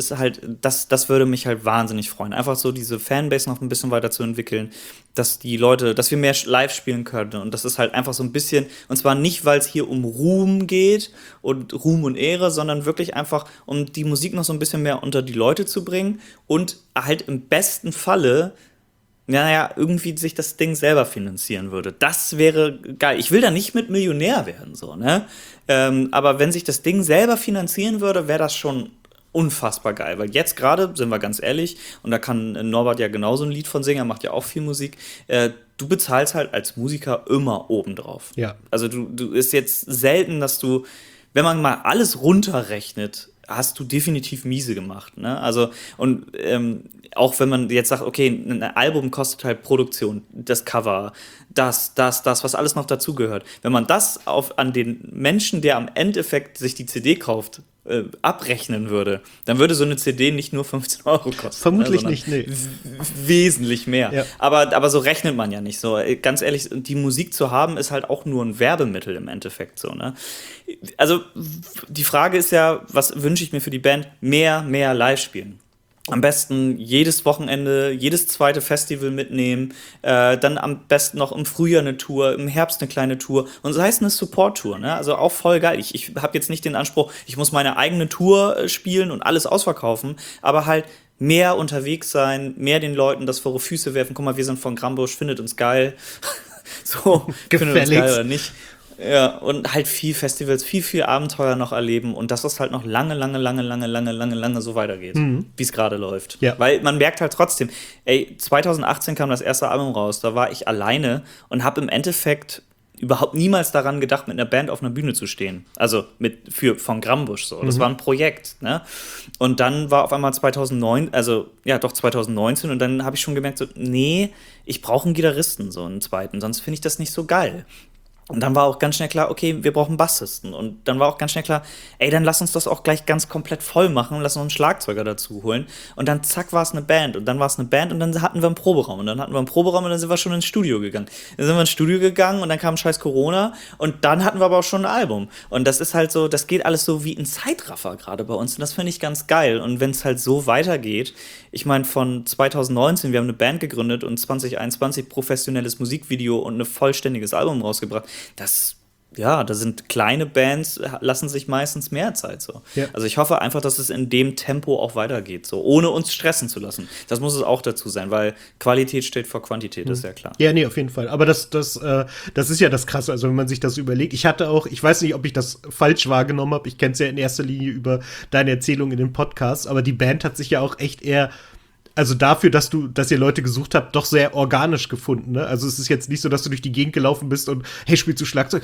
das würde mich halt wahnsinnig freuen. Einfach so diese Fanbase noch ein bisschen weiter zu entwickeln, dass wir mehr live spielen können. Und das ist halt einfach so ein bisschen, und zwar nicht, weil es hier um Ruhm geht und Ruhm und Ehre, sondern wirklich einfach, um die Musik noch so ein bisschen mehr unter die Leute zu bringen und halt im besten Falle irgendwie sich das Ding selber finanzieren würde. Das wäre geil. Ich will da nicht mit Millionär werden, so, ne? Aber wenn sich das Ding selber finanzieren würde, wäre das schon unfassbar geil. Weil jetzt gerade, sind wir ganz ehrlich, und da kann Norbert ja genauso ein Lied von singen, er macht ja auch viel Musik, du bezahlst halt als Musiker immer obendrauf. Ja. Also du ist jetzt selten, dass du, wenn man mal alles runterrechnet, hast du definitiv miese gemacht, ne? Also, und auch wenn man jetzt sagt, okay, ein Album kostet halt Produktion, das Cover, das, was alles noch dazugehört. Wenn man das an den Menschen, der am Endeffekt sich die CD kauft, abrechnen würde, dann würde so eine CD nicht nur 15 Euro kosten. Vermutlich nicht, nee. Wesentlich mehr. Ja. Aber so rechnet man ja nicht so. Ganz ehrlich, die Musik zu haben, ist halt auch nur ein Werbemittel im Endeffekt so, ne? Also die Frage ist ja, was wünsche ich mir für die Band? Mehr Live spielen. Am besten jedes Wochenende, jedes zweite Festival mitnehmen, dann am besten noch im Frühjahr eine Tour, im Herbst eine kleine Tour und sei es eine Support-Tour, ne? Also auch voll geil. Ich habe jetzt nicht den Anspruch, ich muss meine eigene Tour spielen und alles ausverkaufen, aber halt mehr unterwegs sein, mehr den Leuten das vor die Füße werfen. Guck mal, wir sind von Grambusch, findet uns geil. So, findet uns geil oder nicht. Ja, und halt viel Festivals, viel Abenteuer noch erleben und dass das halt noch lange so weitergeht, wie es gerade läuft. Ja. Weil man merkt halt trotzdem, 2018 kam das erste Album raus, da war ich alleine und habe im Endeffekt überhaupt niemals daran gedacht, mit einer Band auf einer Bühne zu stehen. Also von Grambusch so. Das war ein Projekt, ne? Und dann war auf einmal 2019 und dann habe ich schon gemerkt, so, nee, ich brauche einen Gitarristen, so einen zweiten, sonst finde ich das nicht so geil. Und dann war auch ganz schnell klar, okay, wir brauchen Bassisten. Und dann war auch ganz schnell klar, dann lass uns das auch gleich ganz komplett voll machen und lass uns einen Schlagzeuger dazu holen. Und dann zack, war es eine Band. Und dann war es eine Band und dann hatten wir einen Proberaum. Und dann hatten wir einen Proberaum und dann sind wir schon ins Studio gegangen. Dann sind wir ins Studio gegangen und dann kam scheiß Corona und dann hatten wir aber auch schon ein Album. Und das ist halt so, das geht alles so wie ein Zeitraffer gerade bei uns. Und das finde ich ganz geil. Und wenn es halt so weitergeht, ich meine, von 2019, wir haben eine Band gegründet und 2021 professionelles Musikvideo und ein vollständiges Album rausgebracht. Da sind kleine Bands, lassen sich meistens mehr Zeit so. Ja. Also ich hoffe einfach, dass es in dem Tempo auch weitergeht, so, ohne uns stressen zu lassen. Das muss es auch dazu sein, weil Qualität steht vor Quantität, ist ja klar. Ja, nee, auf jeden Fall. Aber das ist ja das Krasse, also wenn man sich das überlegt. Ich weiß nicht, ob ich das falsch wahrgenommen habe, ich kenne es ja in erster Linie über deine Erzählung in den Podcasts, aber die Band hat sich ja auch echt eher, also dafür, dass ihr Leute gesucht habt, doch sehr organisch gefunden, ne? Also es ist jetzt nicht so, dass du durch die Gegend gelaufen bist und hey, spielst du Schlagzeug,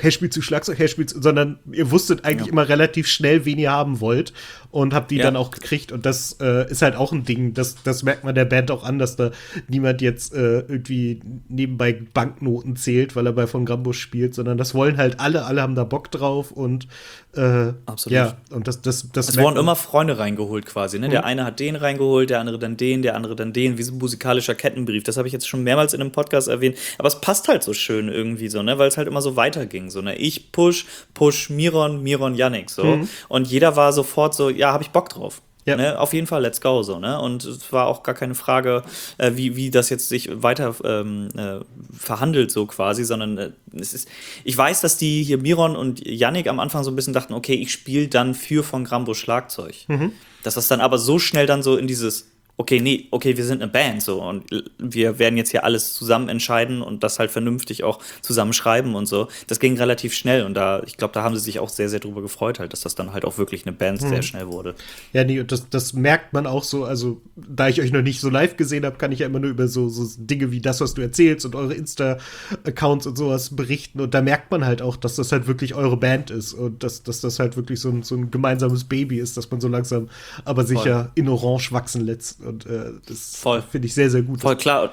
sondern ihr wusstet eigentlich immer relativ schnell, wen ihr haben wollt und habt die dann auch gekriegt und das ist halt auch ein Ding, das merkt man der Band auch an, dass da niemand jetzt irgendwie nebenbei Banknoten zählt, weil er bei von Grambusch spielt, sondern das wollen halt alle haben da Bock drauf und absolut. Ja, und das es wurden immer Freunde reingeholt quasi, ne? Der eine hat den reingeholt, der andere dann den, der andere dann den, wie so ein musikalischer Kettenbrief. Das habe ich jetzt schon mehrmals in einem Podcast erwähnt, aber es passt halt so schön irgendwie so, ne? Weil es halt immer so weiterging, so, ne? Ich push Miron, Yannick, so. Und jeder war sofort so, ja, habe ich Bock drauf. Ja. Ne? Auf jeden Fall, let's go, so, ne? Und es war auch gar keine Frage, wie das jetzt sich weiter verhandelt, so quasi, sondern ich weiß, dass die hier Miron und Yannick am Anfang so ein bisschen dachten, okay, ich spiele dann für von Grambusch Schlagzeug. Dass das dann aber so schnell dann so in dieses wir sind eine Band so und wir werden jetzt hier alles zusammen entscheiden und das halt vernünftig auch zusammen schreiben und so. Das ging relativ schnell und ich glaube, da haben sie sich auch sehr, sehr drüber gefreut halt, dass das dann halt auch wirklich eine Band sehr schnell wurde. Ja, nee, das merkt man auch so, also da ich euch noch nicht so live gesehen habe, kann ich ja immer nur über so Dinge wie das, was du erzählst und eure Insta-Accounts und sowas berichten und da merkt man halt auch, dass das halt wirklich eure Band ist und dass das halt wirklich so ein gemeinsames Baby ist, dass man so langsam aber sicher in Orange wachsen lässt. Und das finde ich sehr, sehr gut. Voll klar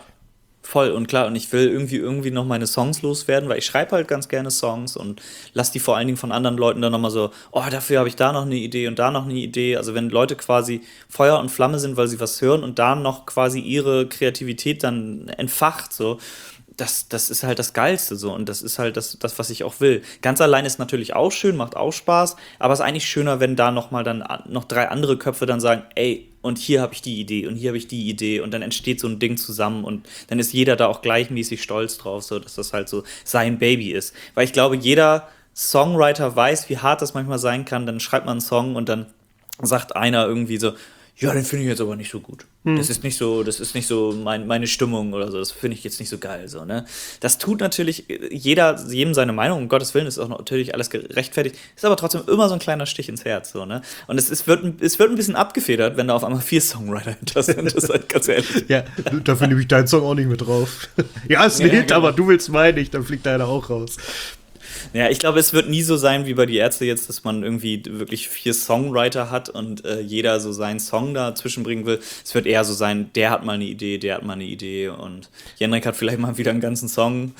und ich will irgendwie noch meine Songs loswerden, weil ich schreibe halt ganz gerne Songs und lass die vor allen Dingen von anderen Leuten dann nochmal so, dafür habe ich da noch eine Idee und da noch eine Idee. Also wenn Leute quasi Feuer und Flamme sind, weil sie was hören und da noch quasi ihre Kreativität dann entfacht, so, das ist halt das Geilste so und das ist halt das, was ich auch will. Ganz allein ist natürlich auch schön, macht auch Spaß, aber es ist eigentlich schöner, wenn da nochmal dann noch 3 andere Köpfe dann sagen, und hier habe ich die Idee und hier habe ich die Idee und dann entsteht so ein Ding zusammen und dann ist jeder da auch gleichmäßig stolz drauf, so dass das halt so sein Baby ist. Weil ich glaube, jeder Songwriter weiß, wie hart das manchmal sein kann, dann schreibt man einen Song und dann sagt einer irgendwie so, ja, den finde ich jetzt aber nicht so gut. Das ist nicht so meine Stimmung oder so. Das finde ich jetzt nicht so geil, so, ne? Das tut natürlich jedem seine Meinung, um Gottes Willen, ist auch natürlich alles gerechtfertigt, ist aber trotzdem immer so ein kleiner Stich ins Herz, so, ne? Und es wird ein bisschen abgefedert, wenn da auf einmal 4 Songwriter hinter sind, das ist halt ganz ehrlich. Ja, dafür nehme ich deinen Song auch nicht mit drauf. Ja, ist ein Hit, genau. Aber du willst meinen nicht, dann fliegt deiner auch raus. Ja, ich glaube, es wird nie so sein wie bei Die Ärzte jetzt, dass man irgendwie wirklich 4 Songwriter hat und jeder so seinen Song da zwischenbringen will. Es wird eher so sein, der hat mal eine Idee, der hat mal eine Idee und Jendrik hat vielleicht mal wieder einen ganzen Song.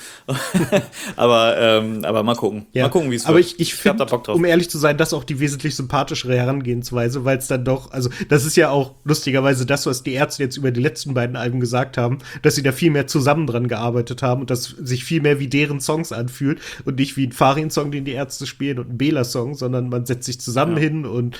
aber mal gucken. Ja. Mal gucken, wie es wird. Aber ich finde, um ehrlich zu sein, das ist auch die wesentlich sympathischere Herangehensweise, weil es dann doch, also das ist ja auch lustigerweise das, was die Ärzte jetzt über die letzten beiden Alben gesagt haben, dass sie da viel mehr zusammen dran gearbeitet haben und das sich viel mehr wie deren Songs anfühlt und nicht wie ein Farin-Song, den die Ärzte spielen und ein Bela-Song, sondern man setzt sich zusammen hin und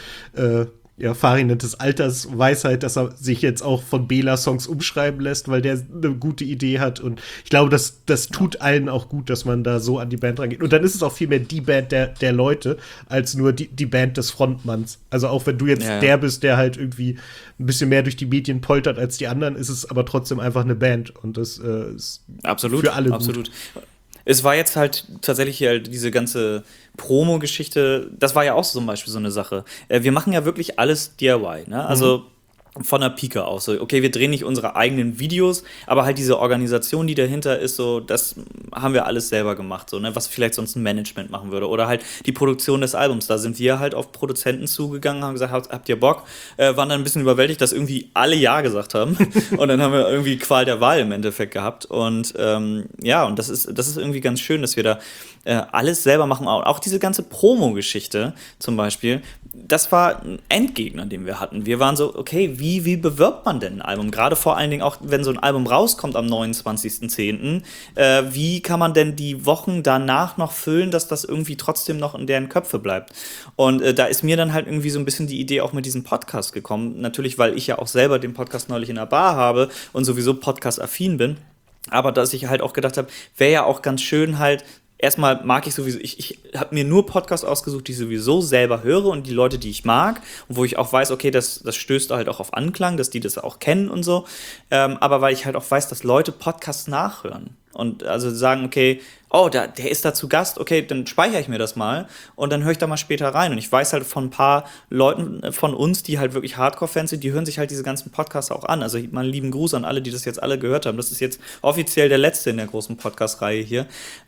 Farin nennt es Altersweisheit, dass er sich jetzt auch von Bela-Songs umschreiben lässt, weil der eine gute Idee hat und ich glaube, das tut allen auch gut, dass man da so an die Band rangeht. Und dann ist es auch viel mehr die Band der Leute, als nur die Band des Frontmanns. Also auch wenn du jetzt der bist, der halt irgendwie ein bisschen mehr durch die Medien poltert als die anderen, ist es aber trotzdem einfach eine Band und das ist für alle gut. Absolut. Es war jetzt halt tatsächlich hier diese ganze Promo-Geschichte, das war ja auch zum Beispiel so eine Sache. Wir machen ja wirklich alles DIY, ne? Also von der Pike aus. So, okay, wir drehen nicht unsere eigenen Videos, aber halt diese Organisation, die dahinter ist, so, das haben wir alles selber gemacht, so, ne, was vielleicht sonst ein Management machen würde. Oder halt die Produktion des Albums. Da sind wir halt auf Produzenten zugegangen, haben gesagt, habt ihr Bock? Waren dann ein bisschen überwältigt, dass irgendwie alle Ja gesagt haben. Und dann haben wir irgendwie Qual der Wahl im Endeffekt gehabt. Und und das ist irgendwie ganz schön, dass wir da alles selber machen. Auch diese ganze Promo-Geschichte zum Beispiel, das war ein Endgegner, den wir hatten. Wir waren so, okay, wie bewirbt man denn ein Album? Gerade vor allen Dingen auch, wenn so ein Album rauskommt am 29.10., wie kann man denn die Wochen danach noch füllen, dass das irgendwie trotzdem noch in deren Köpfe bleibt? Und da ist mir dann halt irgendwie so ein bisschen die Idee auch mit diesem Podcast gekommen. Natürlich, weil ich ja auch selber den Podcast neulich in der Bar habe und sowieso Podcast-affin bin. Aber dass ich halt auch gedacht habe, wäre ja auch ganz schön halt, erstmal mag ich sowieso, ich habe mir nur Podcasts ausgesucht, die ich sowieso selber höre und die Leute, die ich mag und wo ich auch weiß, okay, das stößt halt auch auf Anklang, dass die das auch kennen und so, aber weil ich halt auch weiß, dass Leute Podcasts nachhören und also sagen, okay, oh, der ist da zu Gast, okay, dann speichere ich mir das mal und dann höre ich da mal später rein. Und ich weiß halt von ein paar Leuten von uns, die halt wirklich Hardcore-Fans sind, die hören sich halt diese ganzen Podcasts auch an. Also mal einen lieben Gruß an alle, die das jetzt alle gehört haben. Das ist jetzt offiziell der letzte in der großen Podcast-Reihe hier.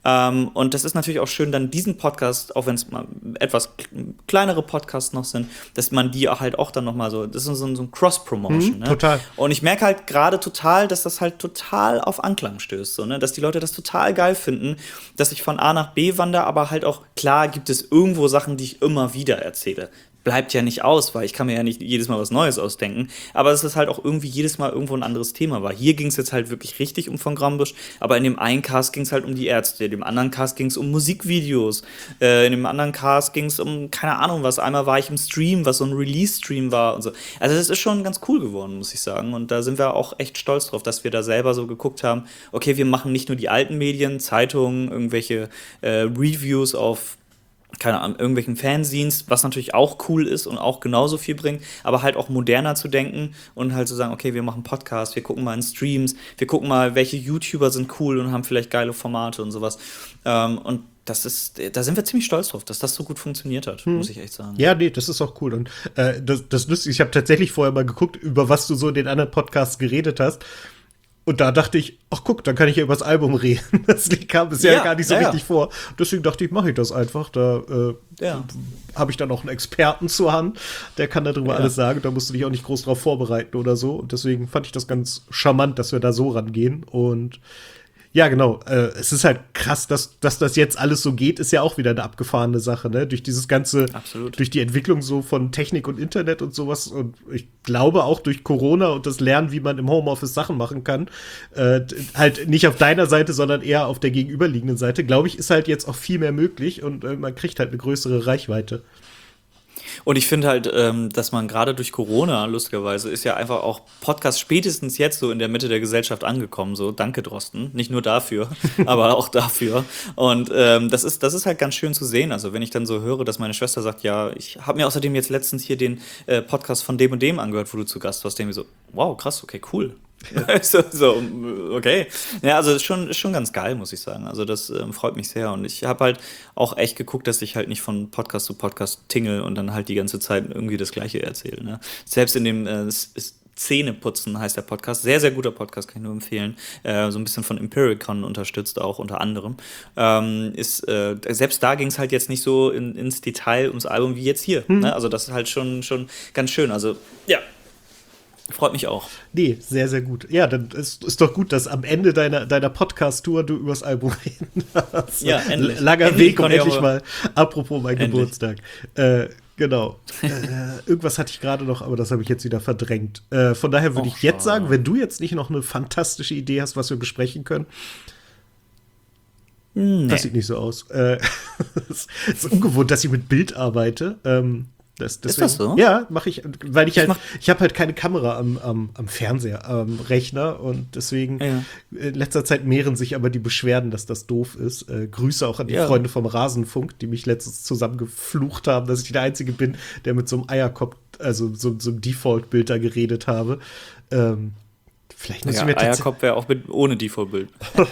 Und das ist natürlich auch schön, dann diesen Podcast, auch wenn es mal etwas kleinere Podcasts noch sind, dass man die halt auch dann nochmal so, das ist so ein Cross-Promotion. Ne? Total. Und ich merke halt gerade total, dass das halt total auf Anklang stößt. So, ne? Dass die Leute das total geil finden, dass ich von A nach B wandere, aber halt auch, klar gibt es irgendwo Sachen, die ich immer wieder erzähle. Bleibt ja nicht aus, weil ich kann mir ja nicht jedes Mal was Neues ausdenken, aber es ist halt auch irgendwie jedes Mal irgendwo ein anderes Thema war. Hier ging es jetzt halt wirklich richtig um von Grambusch, aber in dem einen Cast ging es halt um die Ärzte, in dem anderen Cast ging es um Musikvideos, in dem anderen Cast ging es um, keine Ahnung was, einmal war ich im Stream, was so ein Release-Stream war und so. Also das ist schon ganz cool geworden, muss ich sagen, und da sind wir auch echt stolz drauf, dass wir da selber so geguckt haben, okay, wir machen nicht nur die alten Medien, Zeitungen, irgendwelche Reviews auf keine Ahnung, irgendwelchen Fanzines, was natürlich auch cool ist und auch genauso viel bringt, aber halt auch moderner zu denken und halt zu sagen, okay, wir machen Podcasts, wir gucken mal in Streams, wir gucken mal, welche YouTuber sind cool und haben vielleicht geile Formate und sowas. Und da sind wir ziemlich stolz drauf, dass das so gut funktioniert hat, muss ich echt sagen. Ja, nee, das ist auch cool. Und das Lustige, ich habe tatsächlich vorher mal geguckt, über was du so in den anderen Podcasts geredet hast. Und da dachte ich, ach guck, dann kann ich ja über das Album reden. Das kam bisher gar nicht so richtig vor. Deswegen dachte ich, mache ich das einfach. Da habe ich dann auch einen Experten zur Hand, der kann darüber alles sagen. Da musst du dich auch nicht groß drauf vorbereiten oder so. Und deswegen fand ich das ganz charmant, dass wir da so rangehen. Und ja, genau. Es ist halt krass, dass das jetzt alles so geht, ist ja auch wieder eine abgefahrene Sache, ne? Durch dieses ganze, durch die Entwicklung so von Technik und Internet und sowas. Und ich glaube auch durch Corona und das Lernen, wie man im Homeoffice Sachen machen kann, halt nicht auf deiner Seite, sondern eher auf der gegenüberliegenden Seite, glaube ich, ist halt jetzt auch viel mehr möglich und man kriegt halt eine größere Reichweite. Und ich finde halt, dass man gerade durch Corona, lustigerweise, ist ja einfach auch Podcast spätestens jetzt so in der Mitte der Gesellschaft angekommen. So, danke Drosten. Nicht nur dafür, aber auch dafür. Und das ist halt ganz schön zu sehen. Also wenn ich dann so höre, dass meine Schwester sagt, ja, ich habe mir außerdem jetzt letztens hier den Podcast von dem und dem angehört, wo du zu Gast warst, denke ich so, wow, krass, okay, cool. Okay. Ja, also ist schon ganz geil, muss ich sagen. Also das freut mich sehr. Und ich habe halt auch echt geguckt, dass ich halt nicht von Podcast zu Podcast tingle und dann halt die ganze Zeit irgendwie das Gleiche erzähle. Ne? Selbst in dem Zähneputzen heißt der Podcast. Sehr, sehr guter Podcast, kann ich nur empfehlen. So ein bisschen von Empiricon unterstützt auch unter anderem. Selbst da ging es halt jetzt nicht so ins Detail ums Album wie jetzt hier. Ne? Also das ist halt schon ganz schön. Also ja. Freut mich auch. Nee, sehr, sehr gut. Ja, dann ist doch gut, dass am Ende deiner Podcast-Tour du übers Album reden darfst. Ja, endlich. Langer Weg und endlich mal, apropos mein Geburtstag. Genau. Irgendwas hatte ich gerade noch, aber das habe ich jetzt wieder verdrängt. Von daher würde ich jetzt sagen, wenn du jetzt nicht noch eine fantastische Idee hast, was wir besprechen können. Nee. Das sieht nicht so aus. Es ist ungewohnt, dass ich mit Bild arbeite. Deswegen, ist das so? Ja, mache ich, weil ich habe halt keine Kamera am Fernseher, am Rechner und deswegen in letzter Zeit mehren sich aber die Beschwerden, dass das doof ist. Grüße auch an die Freunde vom Rasenfunk, die mich letztens zusammengeflucht haben, dass ich der Einzige bin, der mit so einem Eierkopf, also so einem Default-Bild da geredet habe. Vielleicht müssen wir Eierkopf wäre auch ohne Default-Bild.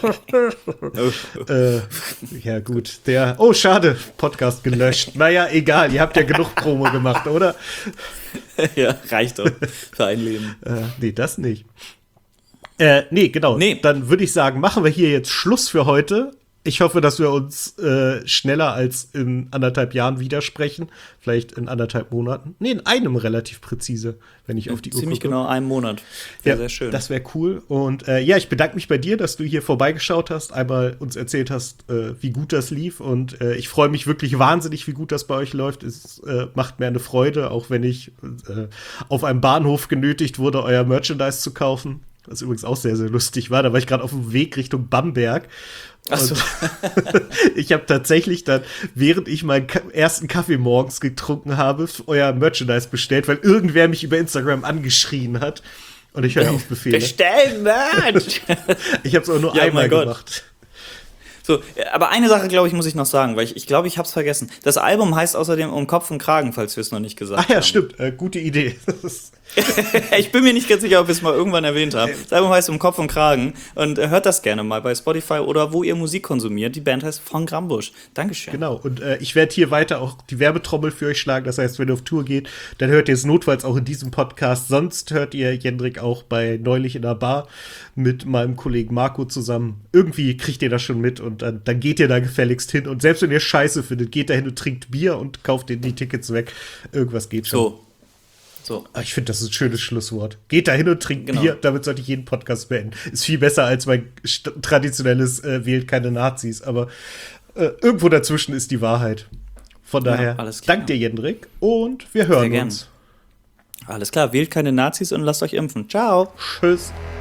Ja, gut. Schade, Podcast gelöscht. Naja, egal, ihr habt ja genug Promo gemacht, oder? Ja, reicht doch für ein Leben. Nee, das nicht. Nee, genau. Nee. Dann würde ich sagen, machen wir hier jetzt Schluss für heute. Ich hoffe, dass wir uns schneller als in 1,5 Jahren widersprechen. Vielleicht in 1,5 Monaten. Nee, in einem relativ präzise, wenn ich auf die Uhr gucke. Ziemlich genau einen Monat. Sehr schön. Das wäre cool. Und ich bedanke mich bei dir, dass du hier vorbeigeschaut hast, einmal uns erzählt hast, wie gut das lief. Und ich freue mich wirklich wahnsinnig, wie gut das bei euch läuft. Es macht mir eine Freude, auch wenn ich auf einem Bahnhof genötigt wurde, euer Merchandise zu kaufen. Was übrigens auch sehr, sehr lustig war. Da war ich gerade auf dem Weg Richtung Bamberg. Ach so. Ich habe tatsächlich dann, während ich meinen ersten Kaffee morgens getrunken habe, euer Merchandise bestellt, weil irgendwer mich über Instagram angeschrien hat. Und ich höre auf Befehle. Bestellen Merch! Ich habe es auch nur einmal gemacht. So, aber eine Sache, glaube ich, muss ich noch sagen, weil ich glaube, ich habe es vergessen. Das Album heißt außerdem Um Kopf und Kragen, falls wir es noch nicht gesagt haben. Ah ja, stimmt. Gute Idee. Ich bin mir nicht ganz sicher, ob wir es mal irgendwann erwähnt haben. Das Album heißt Um Kopf und Kragen und hört das gerne mal bei Spotify oder wo ihr Musik konsumiert. Die Band heißt Von Grambusch. Dankeschön. Genau, und ich werde hier weiter auch die Werbetrommel für euch schlagen. Das heißt, wenn ihr auf Tour geht, dann hört ihr es notfalls auch in diesem Podcast. Sonst hört ihr Jendrik auch bei Neulich in der Bar mit meinem Kollegen Marco zusammen. Irgendwie kriegt ihr das schon mit und dann geht ihr da gefälligst hin. Und selbst wenn ihr Scheiße findet, geht da hin und trinkt Bier und kauft die Tickets weg. Irgendwas geht schon. So. Ich finde, das ist ein schönes Schlusswort. Geht da hin und trinkt Bier, damit sollte ich jeden Podcast beenden. Ist viel besser als mein traditionelles wählt keine Nazis, aber irgendwo dazwischen ist die Wahrheit. Von daher, danke dir, Jendrik, und wir hören uns. Alles klar, wählt keine Nazis und lasst euch impfen. Ciao. Tschüss.